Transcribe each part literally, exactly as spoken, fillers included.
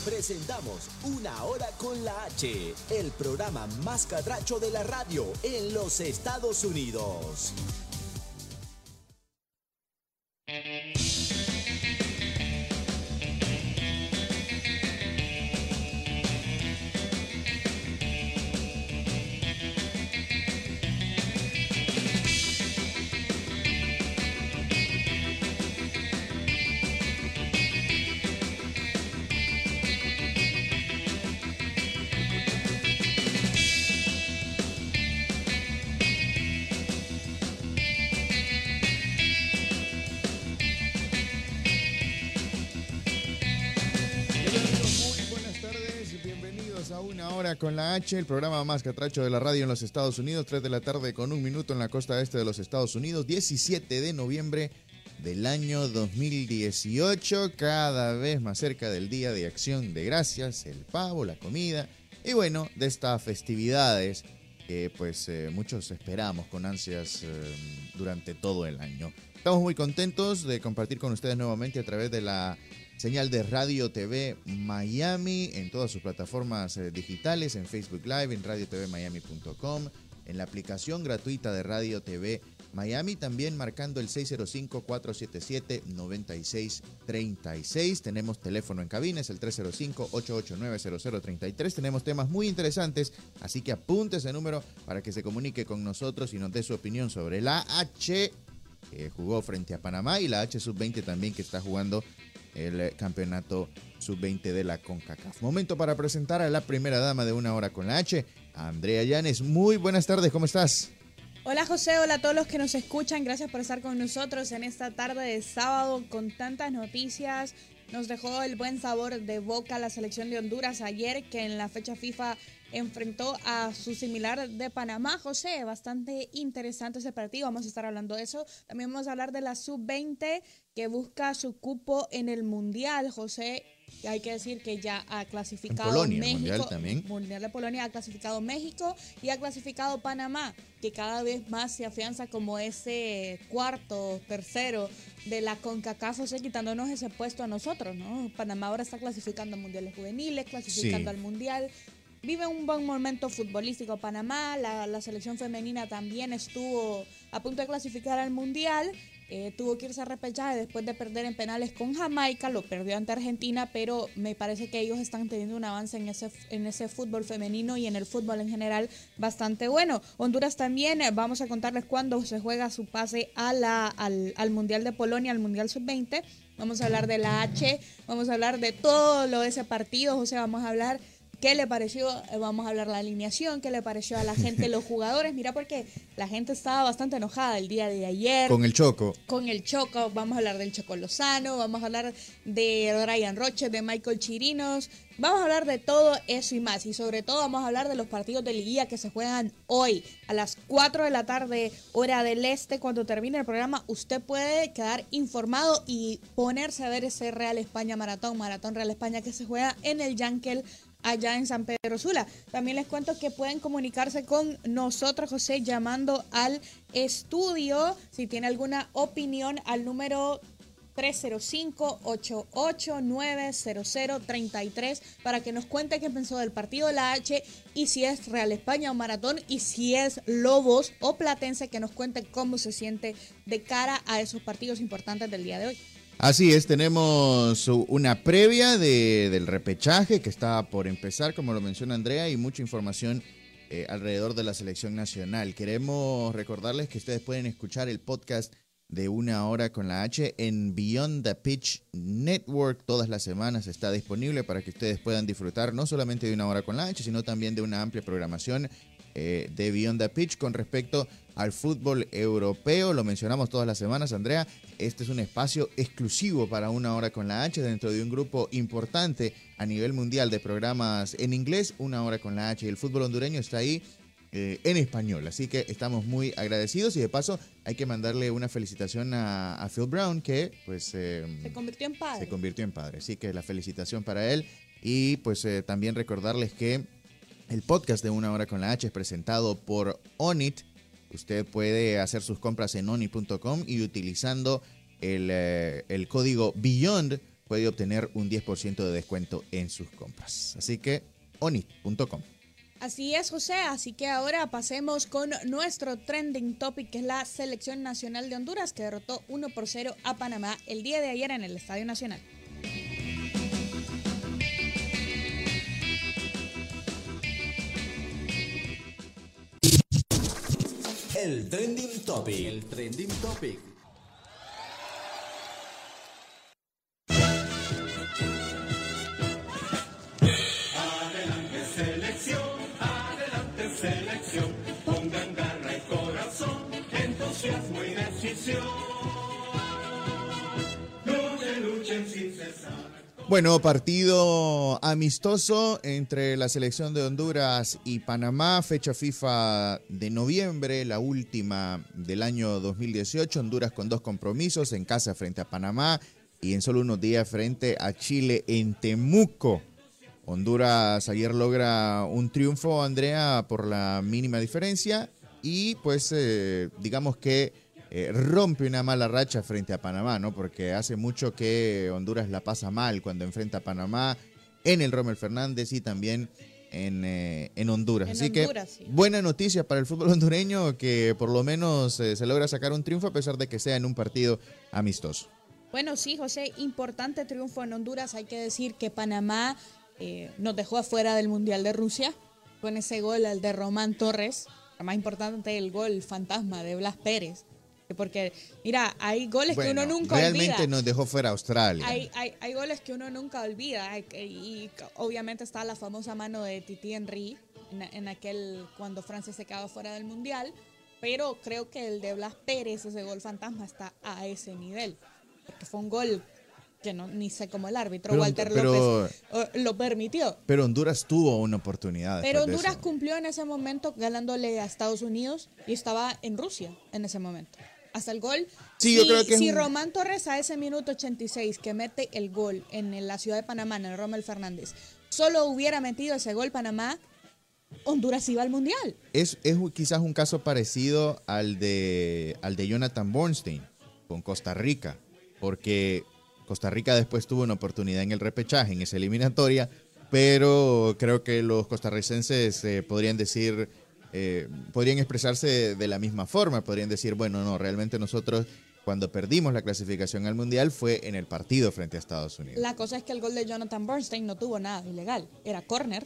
presentamos Una Hora con la H, el programa más catracho de la radio en los Estados Unidos. Con la H, el programa más catracho de la radio en los Estados Unidos, tres de la tarde con un minuto en la costa este de los Estados Unidos, diecisiete de noviembre del año dos mil dieciocho, cada vez más cerca del Día de Acción de Gracias, el pavo, la comida y bueno, de estas festividades que pues eh, muchos esperamos con ansias eh, durante todo el año. Estamos muy contentos de compartir con ustedes nuevamente a través de la señal de Radio T V Miami en todas sus plataformas eh, digitales, en Facebook Live, en radio t v miami punto com, en la aplicación gratuita de Radio T V Miami, también marcando el seis cero cinco, cuatro siete siete, nueve seis tres seis. Tenemos teléfono en cabina, es el tres cero cinco, ocho ocho nueve, cero cero tres tres. Tenemos temas muy interesantes, así que apunte ese número para que se comunique con nosotros y nos dé su opinión sobre la H, que jugó frente a Panamá, y la H sub veinte también, que está jugando el campeonato sub veinte de la CONCACAF. Momento para presentar a la primera dama de Una Hora con la H, Andrea Llanes. Muy buenas tardes, ¿cómo estás? Hola José, hola a todos los que nos escuchan. Gracias por estar con nosotros en esta tarde de sábado con tantas noticias. Nos dejó el buen sabor de boca la selección de Honduras ayer, que en la fecha FIFA enfrentó a su similar de Panamá. José, bastante interesante ese partido, vamos a estar hablando de eso. También vamos a hablar de la sub veinte que busca su cupo en el Mundial. José, hay que decir que ya ha clasificado en Polonia, México. Mundial también. Mundial de Polonia ha clasificado México y ha clasificado Panamá, que cada vez más se afianza como ese cuarto, tercero de la CONCACAF, o sea, quitándonos ese puesto a nosotros, ¿no? Panamá ahora está clasificando a mundiales juveniles, clasificando sí. al mundial. Vive un buen momento futbolístico Panamá, la, la selección femenina también estuvo a punto de clasificar al mundial. Eh, tuvo que irse a repechaje después de perder en penales con Jamaica, lo perdió ante Argentina, pero me parece que ellos están teniendo un avance en ese, en ese fútbol femenino y en el fútbol en general bastante bueno. Honduras también, eh, vamos a contarles cuándo se juega su pase a la, al, al Mundial de Polonia, al Mundial sub veinte. Vamos a hablar de la H, vamos a hablar de todo lo de ese partido, o sea, vamos a hablar qué le pareció, vamos a hablar la alineación, qué le pareció a la gente, los jugadores. Mira, porque la gente estaba bastante enojada el día de ayer. Con el Choco. Con el Choco, vamos a hablar del Choco Lozano, vamos a hablar de Ryan Roche, de Michael Chirinos, vamos a hablar de todo eso y más. Y sobre todo vamos a hablar de los partidos de liguilla que se juegan hoy a las cuatro de la tarde, hora del este. Cuando termine el programa, usted puede quedar informado y ponerse a ver ese Real España Maratón, Maratón Real España que se juega en el Yankel allá en San Pedro Sula. También les cuento que pueden comunicarse con nosotros, José, llamando al estudio si tiene alguna opinión al número tres cero cinco, ocho ocho nueve, cero cero tres tres para que nos cuente qué pensó del partido de la H y si es Real España o Maratón, y si es Lobos o Platense, que nos cuente cómo se siente de cara a esos partidos importantes del día de hoy. Así es, tenemos una previa de, del repechaje que está por empezar, como lo menciona Andrea, y mucha información eh, alrededor de la selección nacional. Queremos recordarles que ustedes pueden escuchar el podcast de Una Hora con la H en Beyond the Pitch Network. Todas las semanas está disponible para que ustedes puedan disfrutar no solamente de Una Hora con la H, sino también de una amplia programación eh, de Beyond the Pitch con respecto al fútbol europeo. Lo mencionamos todas las semanas, Andrea. Este es un espacio exclusivo para Una Hora con la H dentro de un grupo importante a nivel mundial de programas en inglés. Una Hora con la H, y el fútbol hondureño está ahí eh, en español. Así que estamos muy agradecidos, y de paso hay que mandarle una felicitación a, a Phil Brown, que pues eh, se convirtió en padre. Se convirtió en padre. Así que la felicitación para él. Y pues eh, también recordarles que el podcast de Una Hora con la H es presentado por Onit. Usted puede hacer sus compras en oni punto com y utilizando el, eh, el código BEYOND puede obtener un diez por ciento de descuento en sus compras. Así que onit punto com. Así es, José. Así que ahora pasemos con nuestro trending topic, que es la Selección Nacional de Honduras, que derrotó uno por cero a Panamá el día de ayer en el Estadio Nacional. El trending topic. El trending topic. Adelante selección, adelante selección, pongan garra y corazón, entusiasmo y decisión. Luchen, luchen sin cesar. Bueno, partido amistoso entre la selección de Honduras y Panamá, fecha FIFA de noviembre, la última del año dos mil dieciocho. Honduras con dos compromisos, en casa frente a Panamá y en solo unos días frente a Chile en Temuco. Honduras ayer logra un triunfo, Andrea, por la mínima diferencia y pues eh, digamos que Eh, rompe una mala racha frente a Panamá, ¿no? Porque hace mucho que Honduras la pasa mal cuando enfrenta a Panamá en el Rommel Fernández y también en, eh, en Honduras. En Así Honduras, que sí. Buena noticia para el fútbol hondureño, que por lo menos eh, se logra sacar un triunfo a pesar de que sea en un partido amistoso. Bueno, sí, José, importante triunfo en Honduras. Hay que decir que Panamá eh, nos dejó afuera del Mundial de Rusia con ese gol al de Román Torres. Lo más importante, el gol fantasma de Blas Pérez. Porque, mira, hay goles Bueno, que uno nunca realmente olvida. nos dejó fuera Australia. Hay, hay, hay goles que uno nunca olvida. Hay- y obviamente está la famosa mano de Titi Henry en, en aquel cuando Francia se quedaba fuera del Mundial. Pero creo que el de Blas Pérez, ese gol fantasma, está a ese nivel. Porque fue un gol que no ni sé cómo el árbitro Pero- Walter pero- López eh, lo permitió. Pero Honduras tuvo una oportunidad. Pero después de Honduras eso. cumplió en ese momento ganándole a Estados Unidos y estaba en Rusia en ese momento. Hasta el gol. Sí, si, yo creo que es si un- Román Torres a ese minuto ochenta y seis que mete el gol en la ciudad de Panamá, en el Rommel Fernández, solo hubiera metido ese gol Panamá, Honduras iba al Mundial. Es, es quizás un caso parecido al de, al de Jonathan Bornstein con Costa Rica, porque Costa Rica después tuvo una oportunidad en el repechaje, en esa eliminatoria, pero creo que los costarricenses eh, podrían decir, eh, podrían expresarse de la misma forma, podrían decir, bueno, no, realmente nosotros cuando perdimos la clasificación al Mundial fue en el partido frente a Estados Unidos. La cosa es que el gol de Jonathan Bernstein no tuvo nada ilegal, era córner.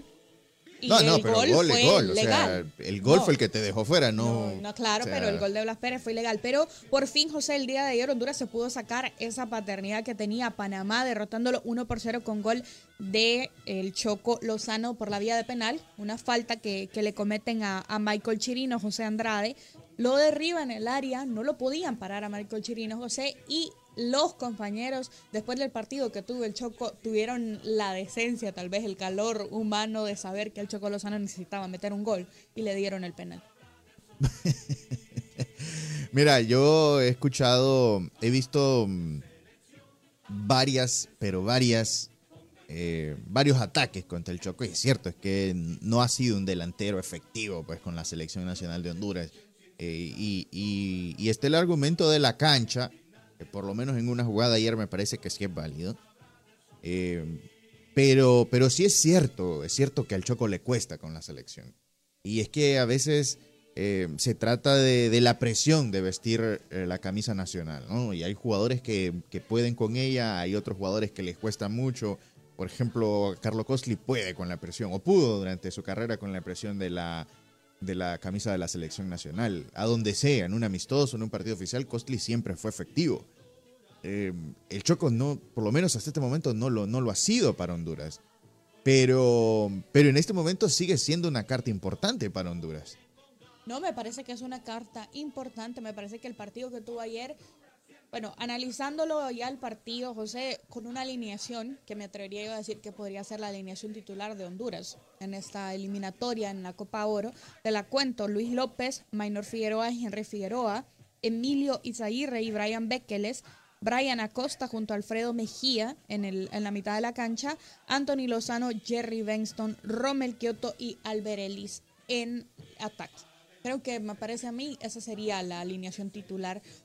Y no, no, el pero gol, gol es fue gol, o legal. sea, el gol No. fue el que te dejó fuera, no... No, no, claro, o sea, pero el gol de Blas Pérez fue ilegal. Pero por fin, José, el día de ayer Honduras se pudo sacar esa paternidad que tenía Panamá, derrotándolo uno por cero con gol de el Choco Lozano por la vía de penal. Una falta que, que le cometen a, a Michael Chirino, José Andrade. Lo derriba en el área, no lo podían parar a Michael Chirino, José, y los compañeros, después del partido que tuvo el Choco, tuvieron la decencia, tal vez el calor humano de saber que el Choco Lozano necesitaba meter un gol y le dieron el penal. Mira, yo he escuchado, he visto mm, varias, pero varias, eh, varios ataques contra el Choco. Y es cierto, es que no ha sido un delantero efectivo pues con la Selección Nacional de Honduras. Eh, y, y, y está el argumento de la cancha, que por lo menos en una jugada ayer me parece que sí es válido. Eh, pero, pero sí es cierto, es cierto que al Choco le cuesta con la selección. Y es que a veces eh, se trata de, de la presión de vestir eh, la camisa nacional, ¿no? Y hay jugadores que, que pueden con ella, hay otros jugadores que les cuesta mucho. Por ejemplo, Carlos Costly puede con la presión, o pudo durante su carrera con la presión de la, de la camisa de la selección nacional. A donde sea, en un amistoso, en un partido oficial, Costly siempre fue efectivo. Eh, el Choco, no, por lo menos hasta este momento, no lo, no lo ha sido para Honduras. Pero, pero en este momento sigue siendo una carta importante para Honduras. No, me parece que es una carta importante. Me parece que el partido que tuvo ayer, bueno, analizándolo ya el partido, José, con una alineación que me atrevería yo a decir que podría ser la alineación titular de Honduras en esta eliminatoria en la Copa Oro. Te la cuento: Luis López, Maynor Figueroa y Henry Figueroa, Emilio Izaguirre y Brian Bekeles, Brian Acosta junto a Alfredo Mejía en, el, en la mitad de la cancha, Anthony Lozano, Jerry Benston, Rommel Kioto y Albert Ellis en ataque. Creo que me parece a mí esa sería la alineación titular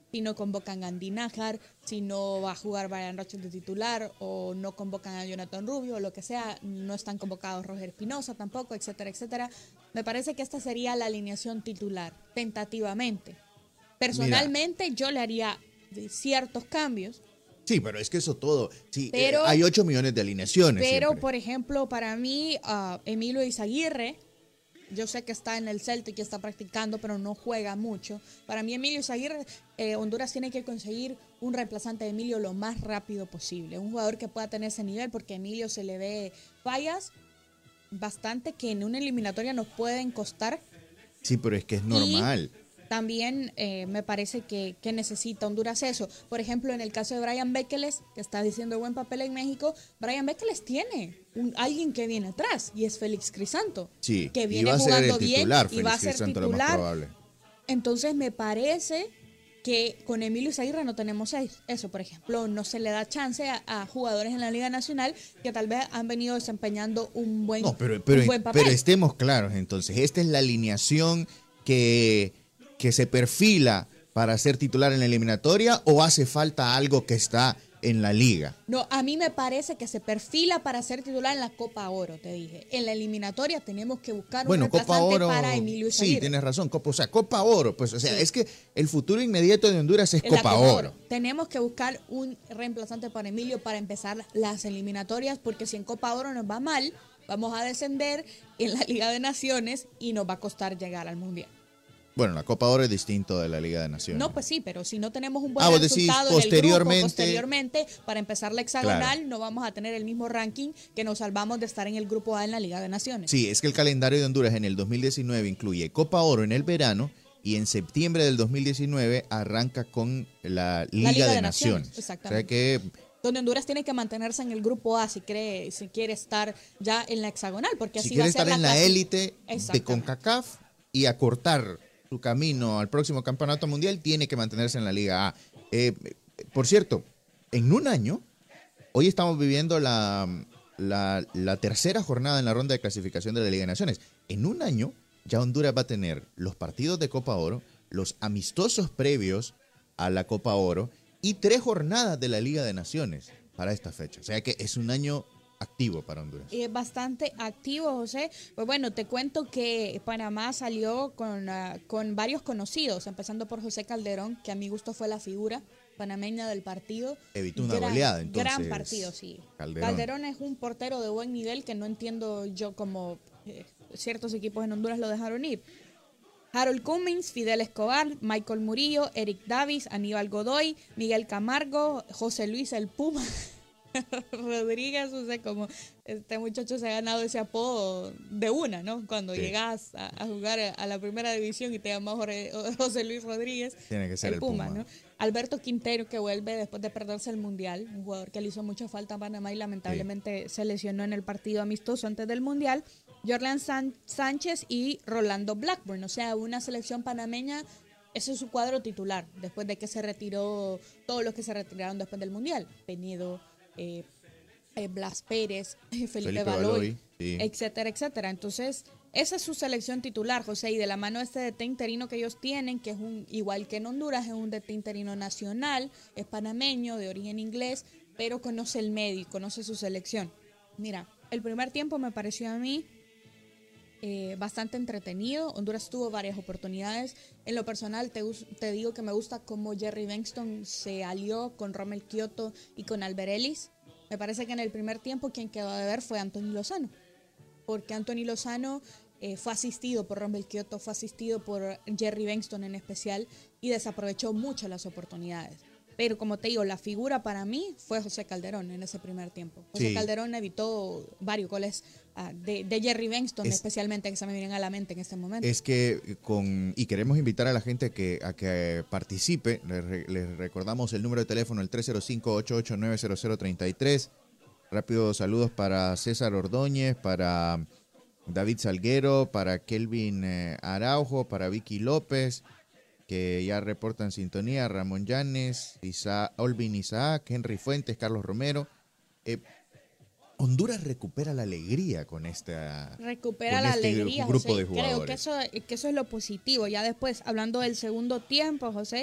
si no convocan a Andy Nájar, si no va a jugar Brian Rocha de titular, o no convocan a Jonathan Rubio, o lo que sea, no están convocados Roger Espinosa tampoco, etcétera, etcétera. Me parece que esta sería la alineación titular, tentativamente. Personalmente, Mira. yo le haría ciertos cambios. Sí, pero es que eso todo, sí, pero, eh, hay ocho millones de alineaciones. Pero, siempre. por ejemplo, para mí, uh, Emilio Izaguirre, yo sé que está en el Celtic y está practicando, pero no juega mucho. Para mí, Emilio Izaguirre, eh, Honduras tiene que conseguir un reemplazante de Emilio lo más rápido posible. Un jugador que pueda tener ese nivel, porque a Emilio se le ve fallas bastante que en una eliminatoria nos pueden costar. Sí, pero es que es normal. Y también eh, me parece que, que necesita Honduras eso. Por ejemplo, en el caso de Brian Bekeles, que está diciendo buen papel en México, Brian Bekeles tiene un, alguien que viene atrás y es Félix Crisanto, sí, que viene jugando bien y va a ser titular. Entonces me parece que con Emilio Izaguirre no tenemos eso. Por ejemplo, no se le da chance a, a jugadores en la Liga Nacional que tal vez han venido desempeñando un buen, no, pero, pero, un buen papel. Pero estemos claros, entonces, esta es la alineación que... que se perfila para ser titular en la eliminatoria, o hace falta algo que está en la liga? No, a mí me parece que se perfila para ser titular en la Copa Oro, te dije. En la eliminatoria tenemos que buscar un bueno, reemplazante Copa Oro, para Emilio Izaguirre. Sí, tienes razón, Copa, o sea, Copa Oro, pues, o sea, sí. es que el futuro inmediato de Honduras es Copa, Copa Oro. Oro. Tenemos que buscar un reemplazante para Emilio para empezar las eliminatorias, porque si en Copa Oro nos va mal, vamos a descender en la Liga de Naciones y nos va a costar llegar al Mundial. Bueno, la Copa Oro es distinto de la Liga de Naciones. No, pues sí, pero si no tenemos un buen ah, resultado posteriormente, en el grupo, posteriormente, para empezar la hexagonal, claro. no vamos a tener el mismo ranking que nos salvamos de estar en el grupo A en la Liga de Naciones. Sí, es que el calendario de Honduras en el dos mil diecinueve incluye Copa Oro en el verano y en septiembre del dos mil diecinueve arranca con la Liga, la Liga de, de Naciones. Naciones. Exactamente. O sea que... donde Honduras tiene que mantenerse en el grupo A si cree, si quiere estar ya en la hexagonal, porque así si va quiere a ser estar la en la élite de CONCACAF y acortar su camino al próximo campeonato mundial, tiene que mantenerse en la Liga A. Eh, por cierto, en un año, hoy estamos viviendo la, la, la tercera jornada en la ronda de clasificación de la Liga de Naciones. En un año, ya Honduras va a tener los partidos de Copa Oro, los amistosos previos a la Copa Oro y tres jornadas de la Liga de Naciones para esta fecha. O sea que es un año activo para Honduras. Es bastante activo, José. Pues bueno, te cuento que Panamá salió con, uh, con varios conocidos, empezando por José Calderón, que a mi gusto fue la figura panameña del partido. Evitó una gran, goleada, entonces. Gran partido, sí. Calderón. Calderón es un portero de buen nivel que no entiendo yo cómo eh, ciertos equipos en Honduras lo dejaron ir. Harold Cummings, Fidel Escobar, Michael Murillo, Eric Davis, Aníbal Godoy, Miguel Camargo, José Luis el Puma Rodríguez. O sea, como este muchacho se ha ganado ese apodo de una, ¿no? Cuando sí. llegas a, a jugar a la primera división y te llamas Jorge, José Luis Rodríguez, tiene que ser el, el Puma, Puma, ¿no? Alberto Quintero, que vuelve después de perderse el Mundial, un jugador que le hizo mucha falta a Panamá y lamentablemente sí. se lesionó en el partido amistoso antes del Mundial. Jorlan San- Sánchez y Rolando Blackburn, o sea, una selección panameña. Ese es su cuadro titular, después de que se retiró todos los que se retiraron después del Mundial. Penedo, eh, eh, Blas Pérez, eh, Felipe, Felipe Baloy, Baloy sí. etcétera, etcétera. Entonces, esa es su selección titular, José, y de la mano de este D T interino que ellos tienen, que es un igual que en Honduras, es un D T interino nacional, es panameño, de origen inglés, pero conoce el medio y conoce su selección. Mira, el primer tiempo me pareció a mí Eh, bastante entretenido. Honduras tuvo varias oportunidades. En lo personal te, te digo que me gusta cómo Jerry Benston se alió con Rommel Kioto y con Albert Ellis. Me parece que en el primer tiempo quien quedó de ver fue Anthony Lozano, porque Anthony Lozano eh, fue asistido por Rommel Kioto, fue asistido por Jerry Benston en especial, y desaprovechó mucho las oportunidades. Pero como te digo, la figura para mí fue José Calderón en ese primer tiempo. José sí. Calderón evitó varios goles uh, de, de Jerry Benston, es, especialmente, que se me vienen a la mente en este momento. Es que, con y queremos invitar a la gente a que, a que participe. Les, les recordamos el número de teléfono, el tres cero cinco, ocho ocho nueve, cero cero tres tres. Rápidos saludos para César Ordóñez, para David Salguero, para Kelvin eh, Araujo, para Vicky López, que ya reportan sintonía, Ramón Llanes, Isa, Olvin Isaac, Henry Fuentes, Carlos Romero. Eh, Honduras recupera la alegría con esta recupera con la este alegría, grupo José. de jugadores. Creo que eso, que eso es lo positivo. Ya después, hablando del segundo tiempo, José,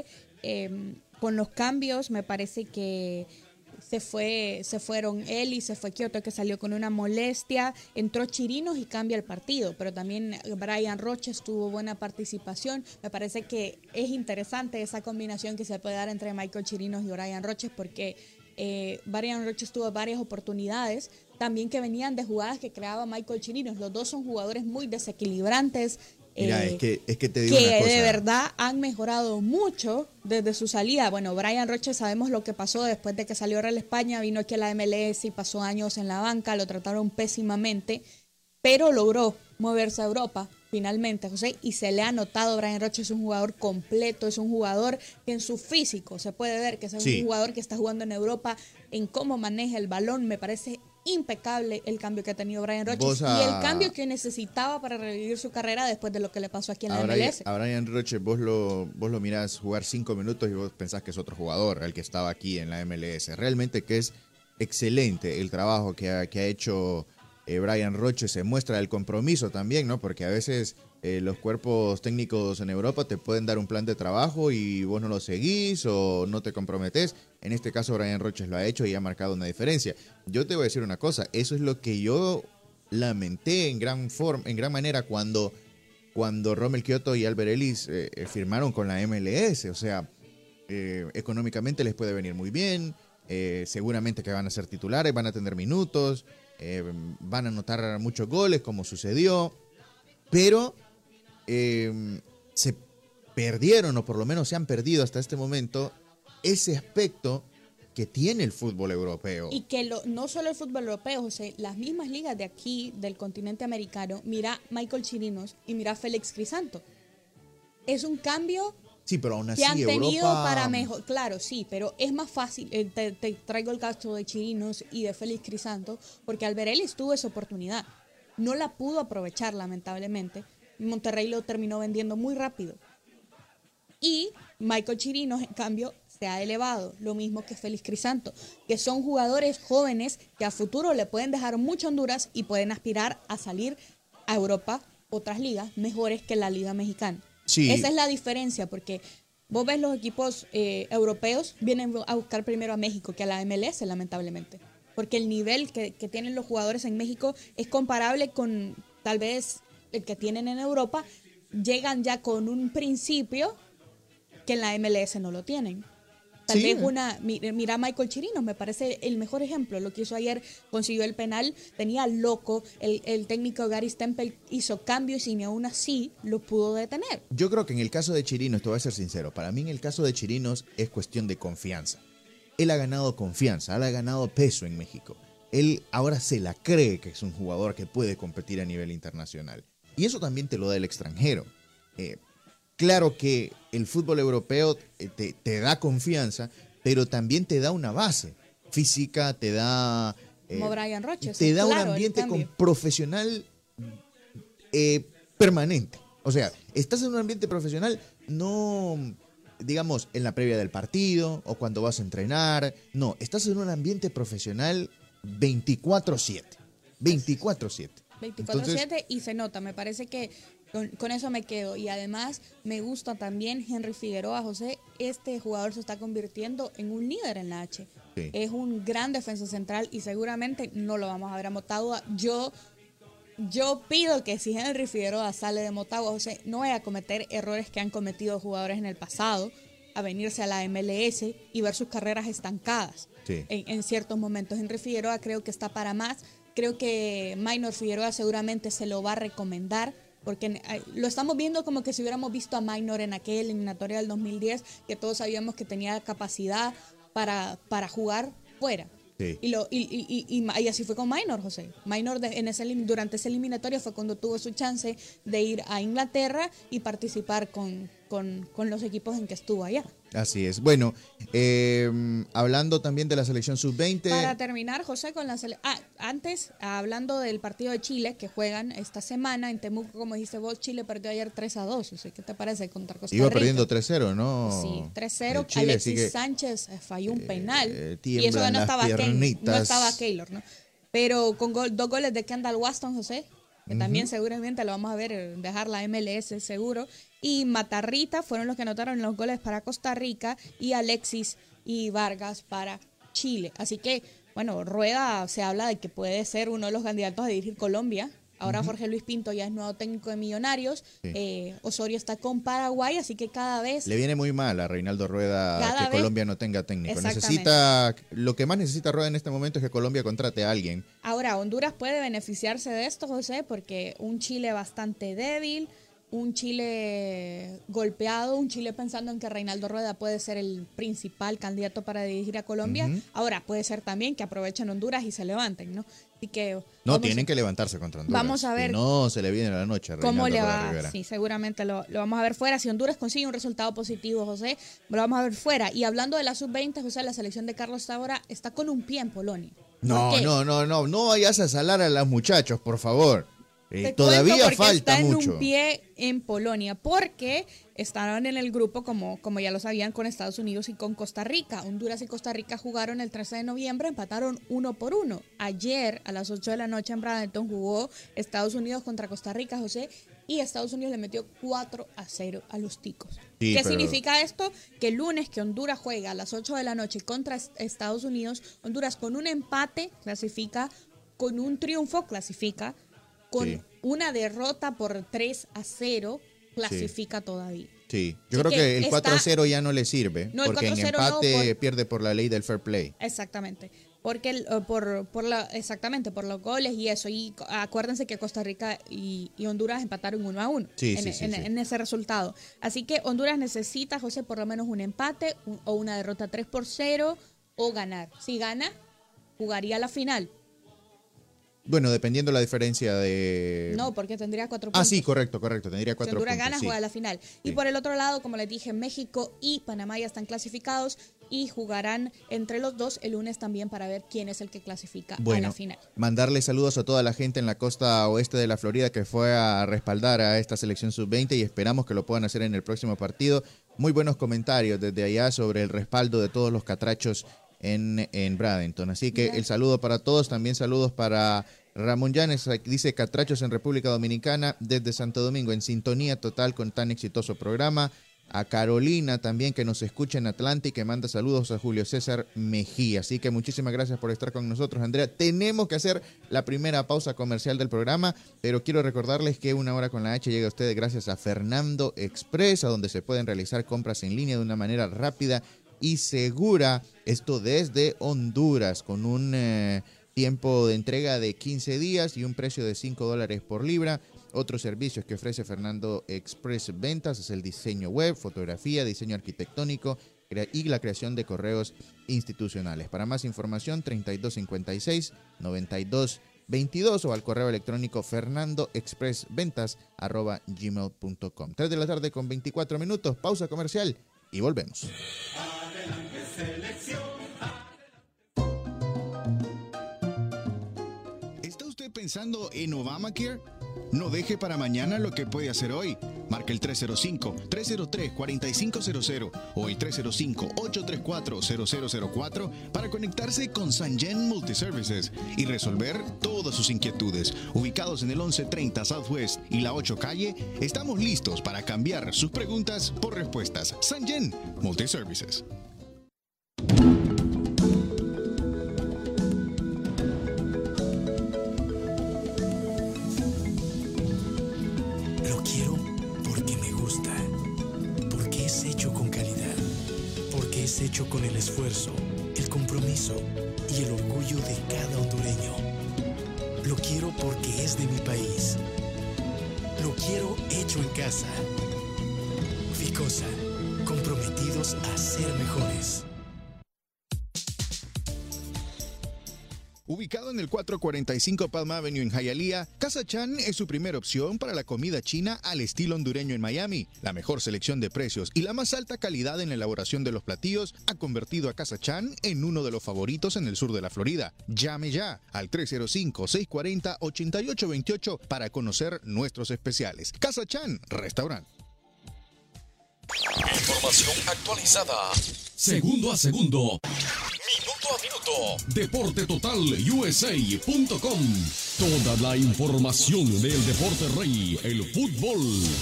eh, con los cambios me parece que se fue se fueron él y se fue Quioto, que salió con una molestia, entró Chirinos y cambia el partido, pero también Brian Roches tuvo buena participación. Me parece que es interesante esa combinación que se puede dar entre Michael Chirinos y Brian Roches, porque eh, Brian Roches tuvo varias oportunidades también que venían de jugadas que creaba Michael Chirinos. Los dos son jugadores muy desequilibrantes. Mira, eh, es que, es que te digo que una cosa. de verdad han mejorado mucho desde su salida. Bueno, Brian Roches, sabemos lo que pasó después de que salió Real España, vino aquí a la M L S y pasó años en la banca, lo trataron pésimamente, pero logró moverse a Europa finalmente, José, y se le ha notado. Brian Roches es un jugador completo, es un jugador que en su físico se puede ver que es Sí. un jugador que está jugando en Europa, en cómo maneja el balón. Me parece impecable el cambio que ha tenido Brian Roches Vos y a- el cambio que necesitaba para revivir su carrera después de lo que le pasó aquí en la A M Brian, L S. a Brian Roches, vos lo, vos lo mirás jugar cinco minutos y vos pensás que es otro jugador, el que estaba aquí en la M L S. Realmente que es excelente el trabajo que ha, que ha hecho eh, Brian Roches. Se muestra el compromiso también, ¿no? Porque a veces eh, los cuerpos técnicos en Europa te pueden dar un plan de trabajo y vos no lo seguís o no te comprometés. En este caso Brian Roches lo ha hecho y ha marcado una diferencia. Yo te voy a decir una cosa, eso es lo que yo lamenté en gran forma, en gran manera cuando, cuando Rommel Kioto y Albert Ellis eh, eh, firmaron con la M L S. O sea, eh, económicamente les puede venir muy bien, eh, seguramente que van a ser titulares, van a tener minutos, eh, van a anotar muchos goles como sucedió, pero eh, se perdieron, o por lo menos se han perdido hasta este momento, ese aspecto que tiene el fútbol europeo. Y que lo, no solo el fútbol europeo, José, las mismas ligas de aquí, del continente americano, mira Michael Chirinos y mira Félix Crisanto. Es un cambio Sí, pero aún así que han tenido Europa, para mejor. Claro, sí, pero es más fácil. eh, Te, te traigo el caso de Chirinos y de Félix Crisanto, porque Albert Ellis tuvo esa oportunidad. No la pudo aprovechar, lamentablemente. Monterrey lo terminó vendiendo muy rápido. Y Michael Chirinos, en cambio, se ha elevado, lo mismo que Félix Crisanto, que son jugadores jóvenes que a futuro le pueden dejar mucho a Honduras y pueden aspirar a salir a Europa, otras ligas mejores que la Liga Mexicana. Sí. Esa es la diferencia, porque vos ves los equipos eh, europeos vienen a buscar primero a México que a la M L S, lamentablemente, porque el nivel que, que tienen los jugadores en México es comparable con tal vez el que tienen en Europa. Llegan ya con un principio que en la M L S no lo tienen. Tal Sí. vez una, mi- mira a Michael Chirinos, me parece el mejor ejemplo. Lo que hizo ayer, consiguió el penal, tenía loco, el, el técnico Gary Stempel hizo cambios y ni aún así lo pudo detener. Yo creo que en el caso de Chirinos, te voy a ser sincero, para mí en el caso de Chirinos es cuestión de confianza. Él ha ganado confianza, él ha ganado peso en México. Él ahora se la cree que es un jugador que puede competir a nivel internacional. Y eso también te lo da el extranjero. Eh, claro que el fútbol europeo eh, te, te da confianza, pero también te da una base física, te da... eh, Como Brian Roches. te da claro, un el ambiente cambio. con profesional eh, permanente. O sea, estás en un ambiente profesional, no, digamos, en la previa del partido o cuando vas a entrenar. No, estás en un ambiente profesional veinticuatro siete. veinticuatro siete. veinticuatro siete y se nota, me parece que con, con eso me quedo. Y además me gusta también Henry Figueroa, José. Este jugador se está convirtiendo en un líder en la H. Sí. Es un gran defensa central y seguramente no lo vamos a ver a Motagua. Yo, yo pido que si Henry Figueroa sale de Motagua, José, no vaya a cometer errores que han cometido jugadores en el pasado, a venirse a la M L S y ver sus carreras estancadas. Sí. En, en ciertos momentos. Henry Figueroa creo que está para más. Creo que Minor Figueroa seguramente se lo va a recomendar, porque eh, lo estamos viendo como que si hubiéramos visto a Minor en aquella eliminatoria del dos mil diez, que todos sabíamos que tenía capacidad para, para jugar fuera. Sí. Y, lo, y, y, y, y, y así fue con Minor, José. Minor de, en ese, durante esa eliminatoria fue cuando tuvo su chance de ir a Inglaterra y participar con, con, con los equipos en que estuvo allá. Así es. Bueno, eh, hablando también de la selección sub veinte. Para terminar, José, con la sele- ah, antes, hablando del partido de Chile, que juegan esta semana en Temuco, como dijiste vos, Chile perdió ayer tres a dos. O sea, ¿qué te parece contra Costa Iba Rica? perdiendo tres cero, ¿no? Sí, tres cero. Eh, Chile Alexis sigue- Sánchez eh, falló un penal. eh, y eso tiemblan no las estaba, Keylor, no piernitas. estaba Keylor, ¿no? Pero con gol- dos goles de Kendall Waston, José, que uh-huh. también seguramente lo vamos a ver dejar la M L S seguro. Y Matarrita fueron los que anotaron los goles para Costa Rica y Alexis y Vargas para Chile. Así que, bueno, Rueda se habla de que puede ser uno de los candidatos a dirigir Colombia. Ahora uh-huh. Jorge Luis Pinto ya es nuevo técnico de Millonarios. Sí. Eh, Osorio está con Paraguay, así que cada vez... Le viene muy mal a Reinaldo Rueda que vez... Colombia no tenga técnico. Necesita, lo que más necesita Rueda en este momento es que Colombia contrate a alguien. Ahora, Honduras puede beneficiarse de esto, José, porque un Chile bastante débil, un Chile golpeado, un Chile pensando en que Reinaldo Rueda puede ser el principal candidato para dirigir a Colombia. Uh-huh. Ahora, puede ser también que aprovechen Honduras y se levanten, ¿no? Así que no, tienen a, que levantarse contra Honduras. Vamos a ver. No se le viene la noche a Reinaldo ¿Cómo le va? Rivera. Sí, seguramente lo, lo vamos a ver fuera. Si Honduras consigue un resultado positivo, José, lo vamos a ver fuera. Y hablando de la sub veinte, José, la selección de Carlos Távora está con un pie en Polonia. No, no, no, no. No vayas a salar a los muchachos, por favor. Eh, todavía falta está mucho. Está en un pie en Polonia porque estaban en el grupo, como, como ya lo sabían, con Estados Unidos y con Costa Rica. Honduras y Costa Rica jugaron el trece de noviembre, empataron uno por uno. Ayer a las ocho de la noche en Bradenton jugó Estados Unidos contra Costa Rica, José, y Estados Unidos le metió cuatro a cero a los ticos. Sí, ¿Qué pero... significa esto? Que el lunes que Honduras juega a las ocho de la noche contra Estados Unidos, Honduras con un empate clasifica, con un triunfo clasifica, con sí. una derrota por tres a cero clasifica sí. todavía. Sí, yo Así creo que, que el cuatro a cero ya no le sirve, no, porque en empate no, por, pierde por la ley del fair play. Exactamente, porque el, por, por la, exactamente por los goles y eso. Y acuérdense que Costa Rica y, y Honduras empataron uno a uno sí, en, sí, sí, en, sí. en ese resultado. Así que Honduras necesita, José, por lo menos un empate un, o una derrota tres por cero o ganar. Si gana, jugaría la final. Bueno, dependiendo la diferencia de... No, porque tendría cuatro puntos. Ah, sí, correcto, correcto. Tendría cuatro si Honduras puntos. gana, sí. juega la final. Y sí. por el otro lado, como les dije, México y Panamá ya están clasificados y jugarán entre los dos el lunes también para ver quién es el que clasifica bueno, a la final. Mandarle saludos a toda la gente en la costa oeste de la Florida que fue a respaldar a esta selección sub veinte y esperamos que lo puedan hacer en el próximo partido. Muy buenos comentarios desde allá sobre el respaldo de todos los catrachos en, en Bradenton. Así que Mira. el saludo para todos, también saludos para... Ramón Llanes dice Catrachos en República Dominicana desde Santo Domingo en sintonía total con tan exitoso programa. A Carolina también que nos escucha en Atlanta y que manda saludos a Julio César Mejía. Así que muchísimas gracias por estar con nosotros, Andrea. Tenemos que hacer la primera pausa comercial del programa, pero quiero recordarles que Una Hora con la H llega a ustedes gracias a Fernando Express, a donde se pueden realizar compras en línea de una manera rápida y segura. Esto desde Honduras con un... Eh, tiempo de entrega de quince días y un precio de cinco dólares por libra. Otros servicios que ofrece Fernando Express Ventas es el diseño web, fotografía, diseño arquitectónico y la creación de correos institucionales. Para más información, treinta y dos cincuenta y seis, noventa y dos veintidós o al correo electrónico fernandoexpressventas arroba gmail punto com. tres de la tarde con veinticuatro minutos, pausa comercial y volvemos. Adelante, selección. ¿Pensando en Obamacare? No deje para mañana lo que puede hacer hoy. Marca el tres cero cinco, tres cero tres, cuatro cinco cero cero o el tres cero cinco, ocho tres cuatro, cero cero cero cuatro para conectarse con Sangen Multiservices y resolver todas sus inquietudes. Ubicados en el once treinta Southwest y la ocho Calle, estamos listos para cambiar sus preguntas por respuestas. Sangen Multiservices. Es hecho con el esfuerzo, el compromiso y el orgullo de cada hondureño. Lo quiero porque es de mi país. Lo quiero hecho en casa. Ficosa, comprometidos a ser mejores. Ubicado en el cuatrocientos cuarenta y cinco Palm Avenue en Hialeah, Casa Chan es su primera opción para la comida china al estilo hondureño en Miami. La mejor selección de precios y la más alta calidad en la elaboración de los platillos ha convertido a Casa Chan en uno de los favoritos en el sur de la Florida. Llame ya al tres cero cinco, seis cuatro cero, ocho ocho dos ocho para conocer nuestros especiales. Casa Chan, restaurante. Información actualizada. Segundo a segundo. Minuto a minuto. Deporte Total U S A punto com. Toda la información del deporte rey, el fútbol.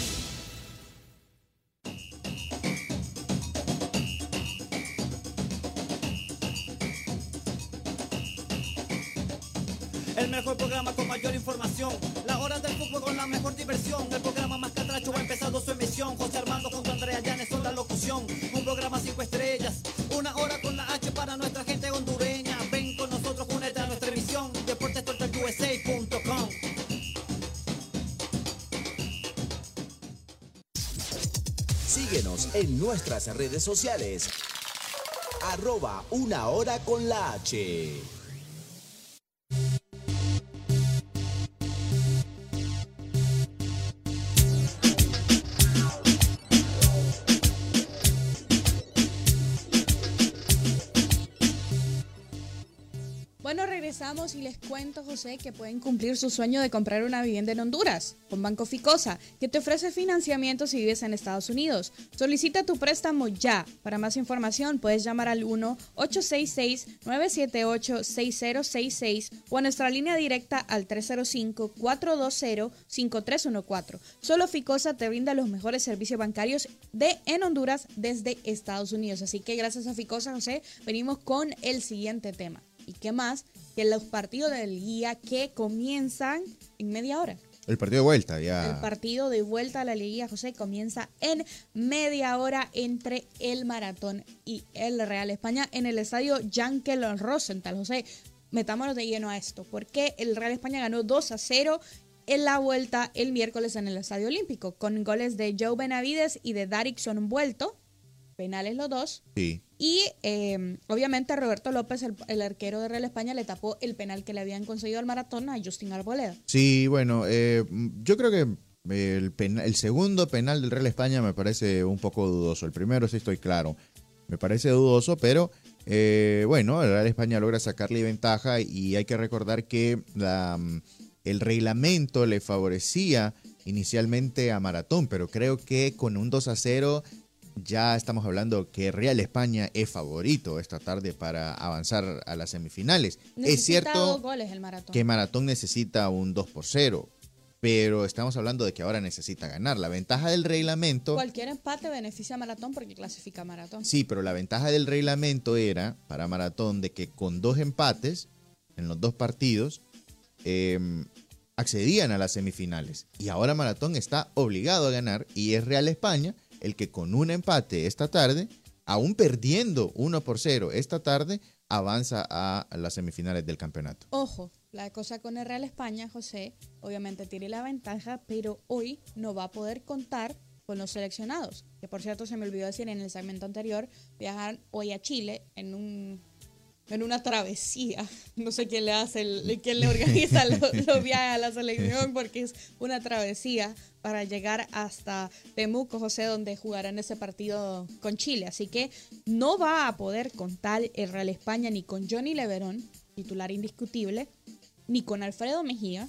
El mejor programa con mayor información. La hora del fútbol con la mejor diversión. El programa más catracho ha empezado su emisión. José Armando junto a Andrea Llanes son la locución. Un programa cinco estrellas. Una hora con la H para nuestra gente hondureña. Ven con nosotros, únete a nuestra emisión. Deportes Total U S A punto com. Síguenos en nuestras redes sociales. Arroba una hora con la H. Bueno, regresamos y les cuento, José, que pueden cumplir su sueño de comprar una vivienda en Honduras con Banco Ficosa, que te ofrece financiamiento si vives en Estados Unidos. Solicita tu préstamo ya. Para más información, puedes llamar al uno ocho seis seis, nueve siete ocho, seis cero seis seis o a nuestra línea directa al tres cero cinco, cuatro dos cero, cinco tres uno cuatro. Solo Ficosa te brinda los mejores servicios bancarios de en Honduras desde Estados Unidos. Así que gracias a Ficosa, José, venimos con el siguiente tema. ¿Y qué más? Que los partidos del Liguilla que comienzan en media hora. El partido de vuelta, ya. El partido de vuelta a la Liguilla, José, comienza en media hora entre el Maratón y el Real España en el estadio Yankel Rosenthal. José, metámonos de lleno a esto, porque el Real España ganó dos a cero en la vuelta el miércoles en el Estadio Olímpico, con goles de Joe Benavides y de Darickson Vuelto, penales los dos. Sí. Y eh, obviamente Roberto López, el, el arquero de Real España, le tapó el penal que le habían concedido al Maratón a Justin Arboleda. Sí, bueno, eh, yo creo que el, penal, el segundo penal del Real España me parece un poco dudoso. El primero sí estoy claro, me parece dudoso, pero eh, bueno, el Real España logra sacarle ventaja y hay que recordar que la, el reglamento le favorecía inicialmente a Maratón, pero creo que con un dos a cero... ya estamos hablando que Real España es favorito esta tarde para avanzar a las semifinales. Necesita es cierto dos goles el Maratón. que Maratón necesita un dos por cero, pero estamos hablando de que ahora necesita ganar. La ventaja del reglamento... Cualquier empate beneficia a Maratón porque clasifica a Maratón. Sí, pero la ventaja del reglamento era para Maratón de que con dos empates en los dos partidos eh, accedían a las semifinales. Y ahora Maratón está obligado a ganar y es Real España el que con un empate esta tarde, aún perdiendo uno por cero esta tarde, avanza a las semifinales del campeonato. Ojo, la cosa con el Real España, José, obviamente tiene la ventaja, pero hoy no va a poder contar con los seleccionados. Que por cierto, se me olvidó decir en el segmento anterior, viajan hoy a Chile en un... en una travesía. No sé quién le hace, el, quién le organiza los, los viajes a la selección, porque es una travesía para llegar hasta Temuco, José, donde jugarán ese partido con Chile. Así que no va a poder contar el Real España ni con Johnny Leverón, titular indiscutible, ni con Alfredo Mejía,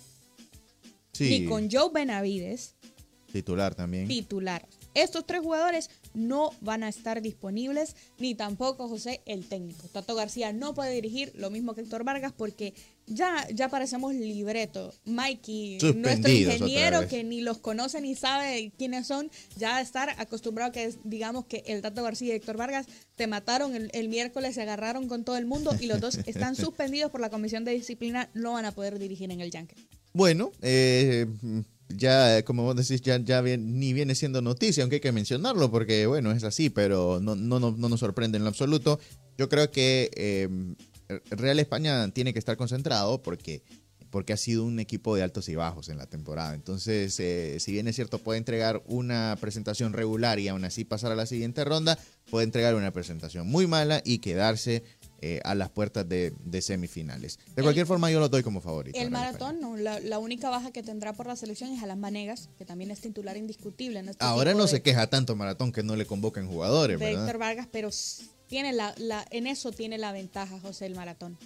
sí, ni con Joe Benavides, titular también. Titular. Estos tres jugadores no van a estar disponibles, ni tampoco, José, el técnico. Tato García no puede dirigir, lo mismo que Héctor Vargas, porque ya, ya parecemos libreto. Mikey, nuestro ingeniero, que ni los conoce ni sabe quiénes son, ya estar acostumbrado a que digamos que el Tato García y Héctor Vargas te mataron el, el miércoles, se agarraron con todo el mundo y los dos están suspendidos por la comisión de disciplina, no van a poder dirigir en el Yankee. Bueno, eh... ya, como vos decís, ya, ya bien, ni viene siendo noticia, aunque hay que mencionarlo, porque bueno, es así, pero no, no, no, no nos sorprende en lo absoluto. Yo creo que eh, Real España tiene que estar concentrado porque, porque ha sido un equipo de altos y bajos en la temporada. Entonces, eh, si bien es cierto, puede entregar una presentación regular y aún así pasar a la siguiente ronda, puede entregar una presentación muy mala y quedarse Eh, a las puertas de, de semifinales. De el, cualquier forma, yo lo doy como favorito. El Maratón, no, la, la única baja que tendrá por la selección es Alan Vanegas, que también es titular indiscutible. En este Ahora no de, se queja tanto Maratón que no le convoquen jugadores, de ¿verdad? Héctor Vargas, pero tiene la, la, en eso tiene la ventaja, José, el Maratón.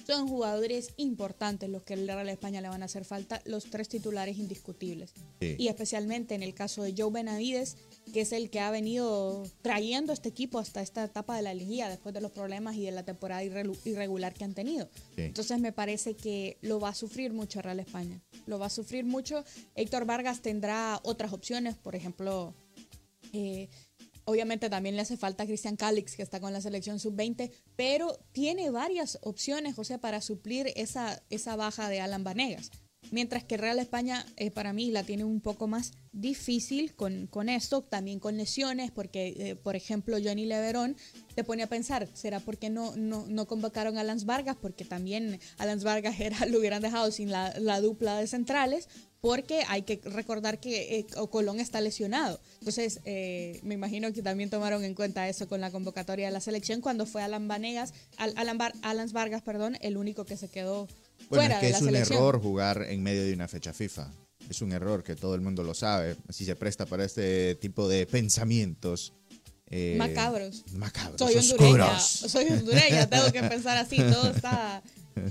son jugadores importantes los que el Real España le van a hacer falta, los tres titulares indiscutibles. Sí. Y especialmente en el caso de Joe Benavides, que es el que ha venido trayendo este equipo hasta esta etapa de la liguilla después de los problemas y de la temporada irregular que han tenido. Sí. Entonces me parece que lo va a sufrir mucho Real España. Lo va a sufrir mucho. Héctor Vargas tendrá otras opciones, por ejemplo, eh, obviamente también le hace falta a Cristian Calix, que está con la selección sub veinte, pero tiene varias opciones, José, para suplir esa, esa baja de Alan Vanegas. Mientras que Real España, eh, para mí, la tiene un poco más difícil con, con esto, también con lesiones, porque, eh, por ejemplo, Johnny Leverón te pone a pensar, ¿será porque no, no, no convocaron a Lance Vargas? Porque también a Lance Vargas era, lo hubieran dejado sin la, la dupla de centrales, porque hay que recordar que eh, Colón está lesionado. Entonces, eh, me imagino que también tomaron en cuenta eso con la convocatoria de la selección, cuando fue Alan Vanegas, Al, Alan Bar, Alan Vargas, perdón, el único que se quedó bueno, fuera es que de la es un selección. error jugar en medio de una fecha FIFA. Es un error que todo el mundo lo sabe. Así se presta para este tipo de pensamientos. Eh, macabros. Macabros, soy hondureña, soy hondureña, tengo que pensar así, todo está...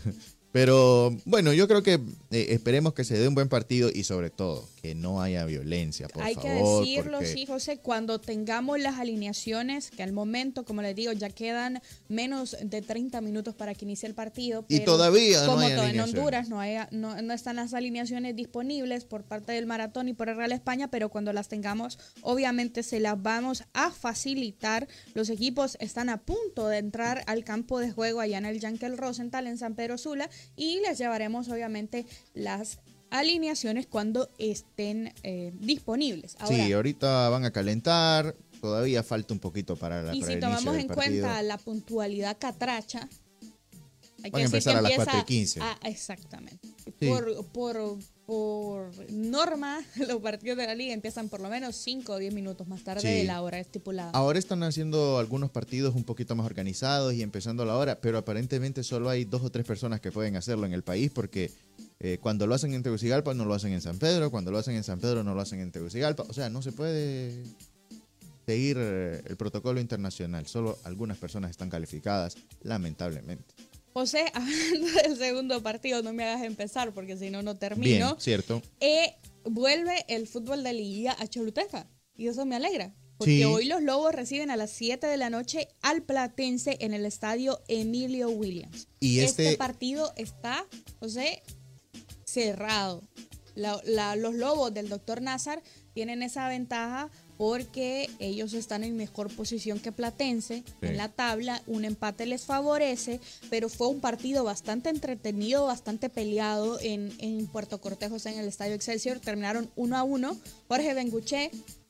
Pero bueno, yo creo que eh, esperemos que se dé un buen partido y sobre todo que no haya violencia, por Hay favor. que decirlo, porque... sí, José, cuando tengamos las alineaciones, que al momento, como les digo, ya quedan menos de treinta minutos para que inicie el partido. Y pero todavía no como hay todo en alineaciones. Honduras no, hay, no, no están las alineaciones disponibles por parte del Maratón y por el Real España, pero cuando las tengamos, obviamente se las vamos a facilitar. Los equipos están a punto de entrar al campo de juego allá en el Yankel Rosenthal en San Pedro Sula y les llevaremos obviamente las alineaciones cuando estén eh, disponibles. Ahora, sí, ahorita van a calentar, todavía falta un poquito para la y para si el tomamos inicio del en partido. cuenta la puntualidad catracha, hay Van que a decir empezar que a las empieza cuatro y quince. a- exactamente. Sí. Por, por, por norma, los partidos de la liga empiezan por lo menos cinco o diez minutos más tarde Sí. de la hora estipulada. Ahora están haciendo algunos partidos un poquito más organizados y empezando a la hora, pero aparentemente solo hay dos o tres personas que pueden hacerlo en el país porque eh, cuando lo hacen en Tegucigalpa no lo hacen en San Pedro, cuando lo hacen en San Pedro no lo hacen en Tegucigalpa. O sea, no se puede seguir eh, el protocolo internacional. Solo algunas personas están calificadas, lamentablemente. José, hablando del segundo partido, no me hagas empezar porque si no, no termino. Bien, cierto. Eh, vuelve el fútbol de liguilla a Choluteca y eso me alegra. Porque Sí. hoy los Lobos reciben a las siete de la noche al Platense en el estadio Emilio Williams. Y este... este- partido está, José, cerrado. La- la- los Lobos del doctor Nazar tienen esa ventaja porque ellos están en mejor posición que Platense Sí. en la tabla, un empate les favorece, pero fue un partido bastante entretenido, bastante peleado en, en Puerto Cortejos, en el Estadio Excelsior, terminaron uno a uno, Jorge Benguché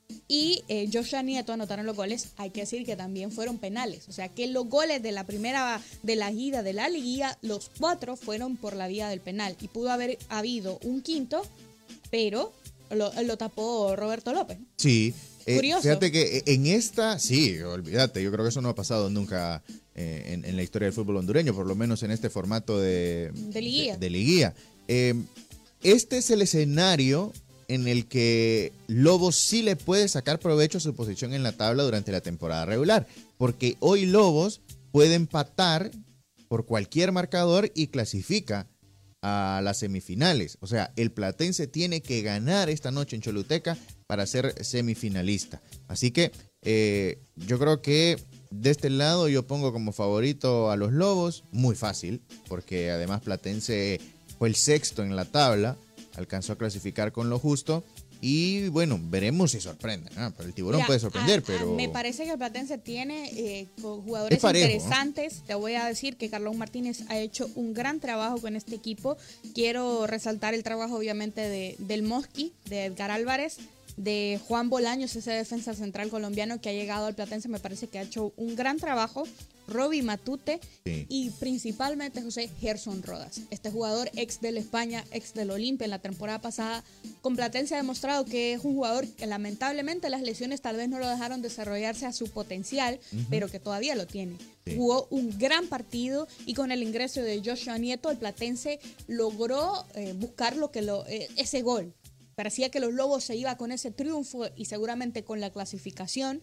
y eh, Joshua Nieto anotaron los goles. Hay que decir que también fueron penales, o sea que los goles de la primera, de la ida de la liguilla, los cuatro fueron por la vía del penal y pudo haber habido un quinto, pero lo, lo tapó Roberto López. Sí. Eh, Curioso. Fíjate que en esta, sí, olvídate, yo creo que eso no ha pasado nunca eh, en, en la historia del fútbol hondureño, por lo menos en este formato de, De liguilla. de- de liguilla. Eh, este es el escenario en el que Lobos sí le puede sacar provecho a su posición en la tabla durante la temporada regular, porque hoy Lobos puede empatar por cualquier marcador y clasifica a las semifinales. O sea, el Platense tiene que ganar esta noche en Choluteca para ser semifinalista. Así que eh, yo creo que de este lado yo pongo como favorito a los Lobos, muy fácil, porque además Platense fue el sexto en la tabla, alcanzó a clasificar con lo justo. Y bueno, veremos si sorprende, ¿no? Pero el tiburón Mira, puede sorprender, a- a- pero... me parece que el Platense tiene eh, co- jugadores Es parejo, ¿no? interesantes. Te voy a decir que Carlón Martínez ha hecho un gran trabajo con este equipo. Quiero resaltar el trabajo, obviamente, de, del Mosqui, de Edgar Álvarez, de Juan Bolaños, ese defensa central colombiano que ha llegado al Platense. Me parece que ha hecho un gran trabajo. Roby Matute Sí. y principalmente José Gerson Rodas, este jugador ex del España, ex del Olimpia en la temporada pasada. Con Platense ha demostrado que es un jugador que lamentablemente las lesiones tal vez no lo dejaron desarrollarse a su potencial, Ujú. pero que todavía lo tiene. Sí. Jugó un gran partido y con el ingreso de Joshua Nieto el Platense logró eh, buscar lo que lo, eh, ese gol. Parecía que los Lobos se iba con ese triunfo y seguramente con la clasificación,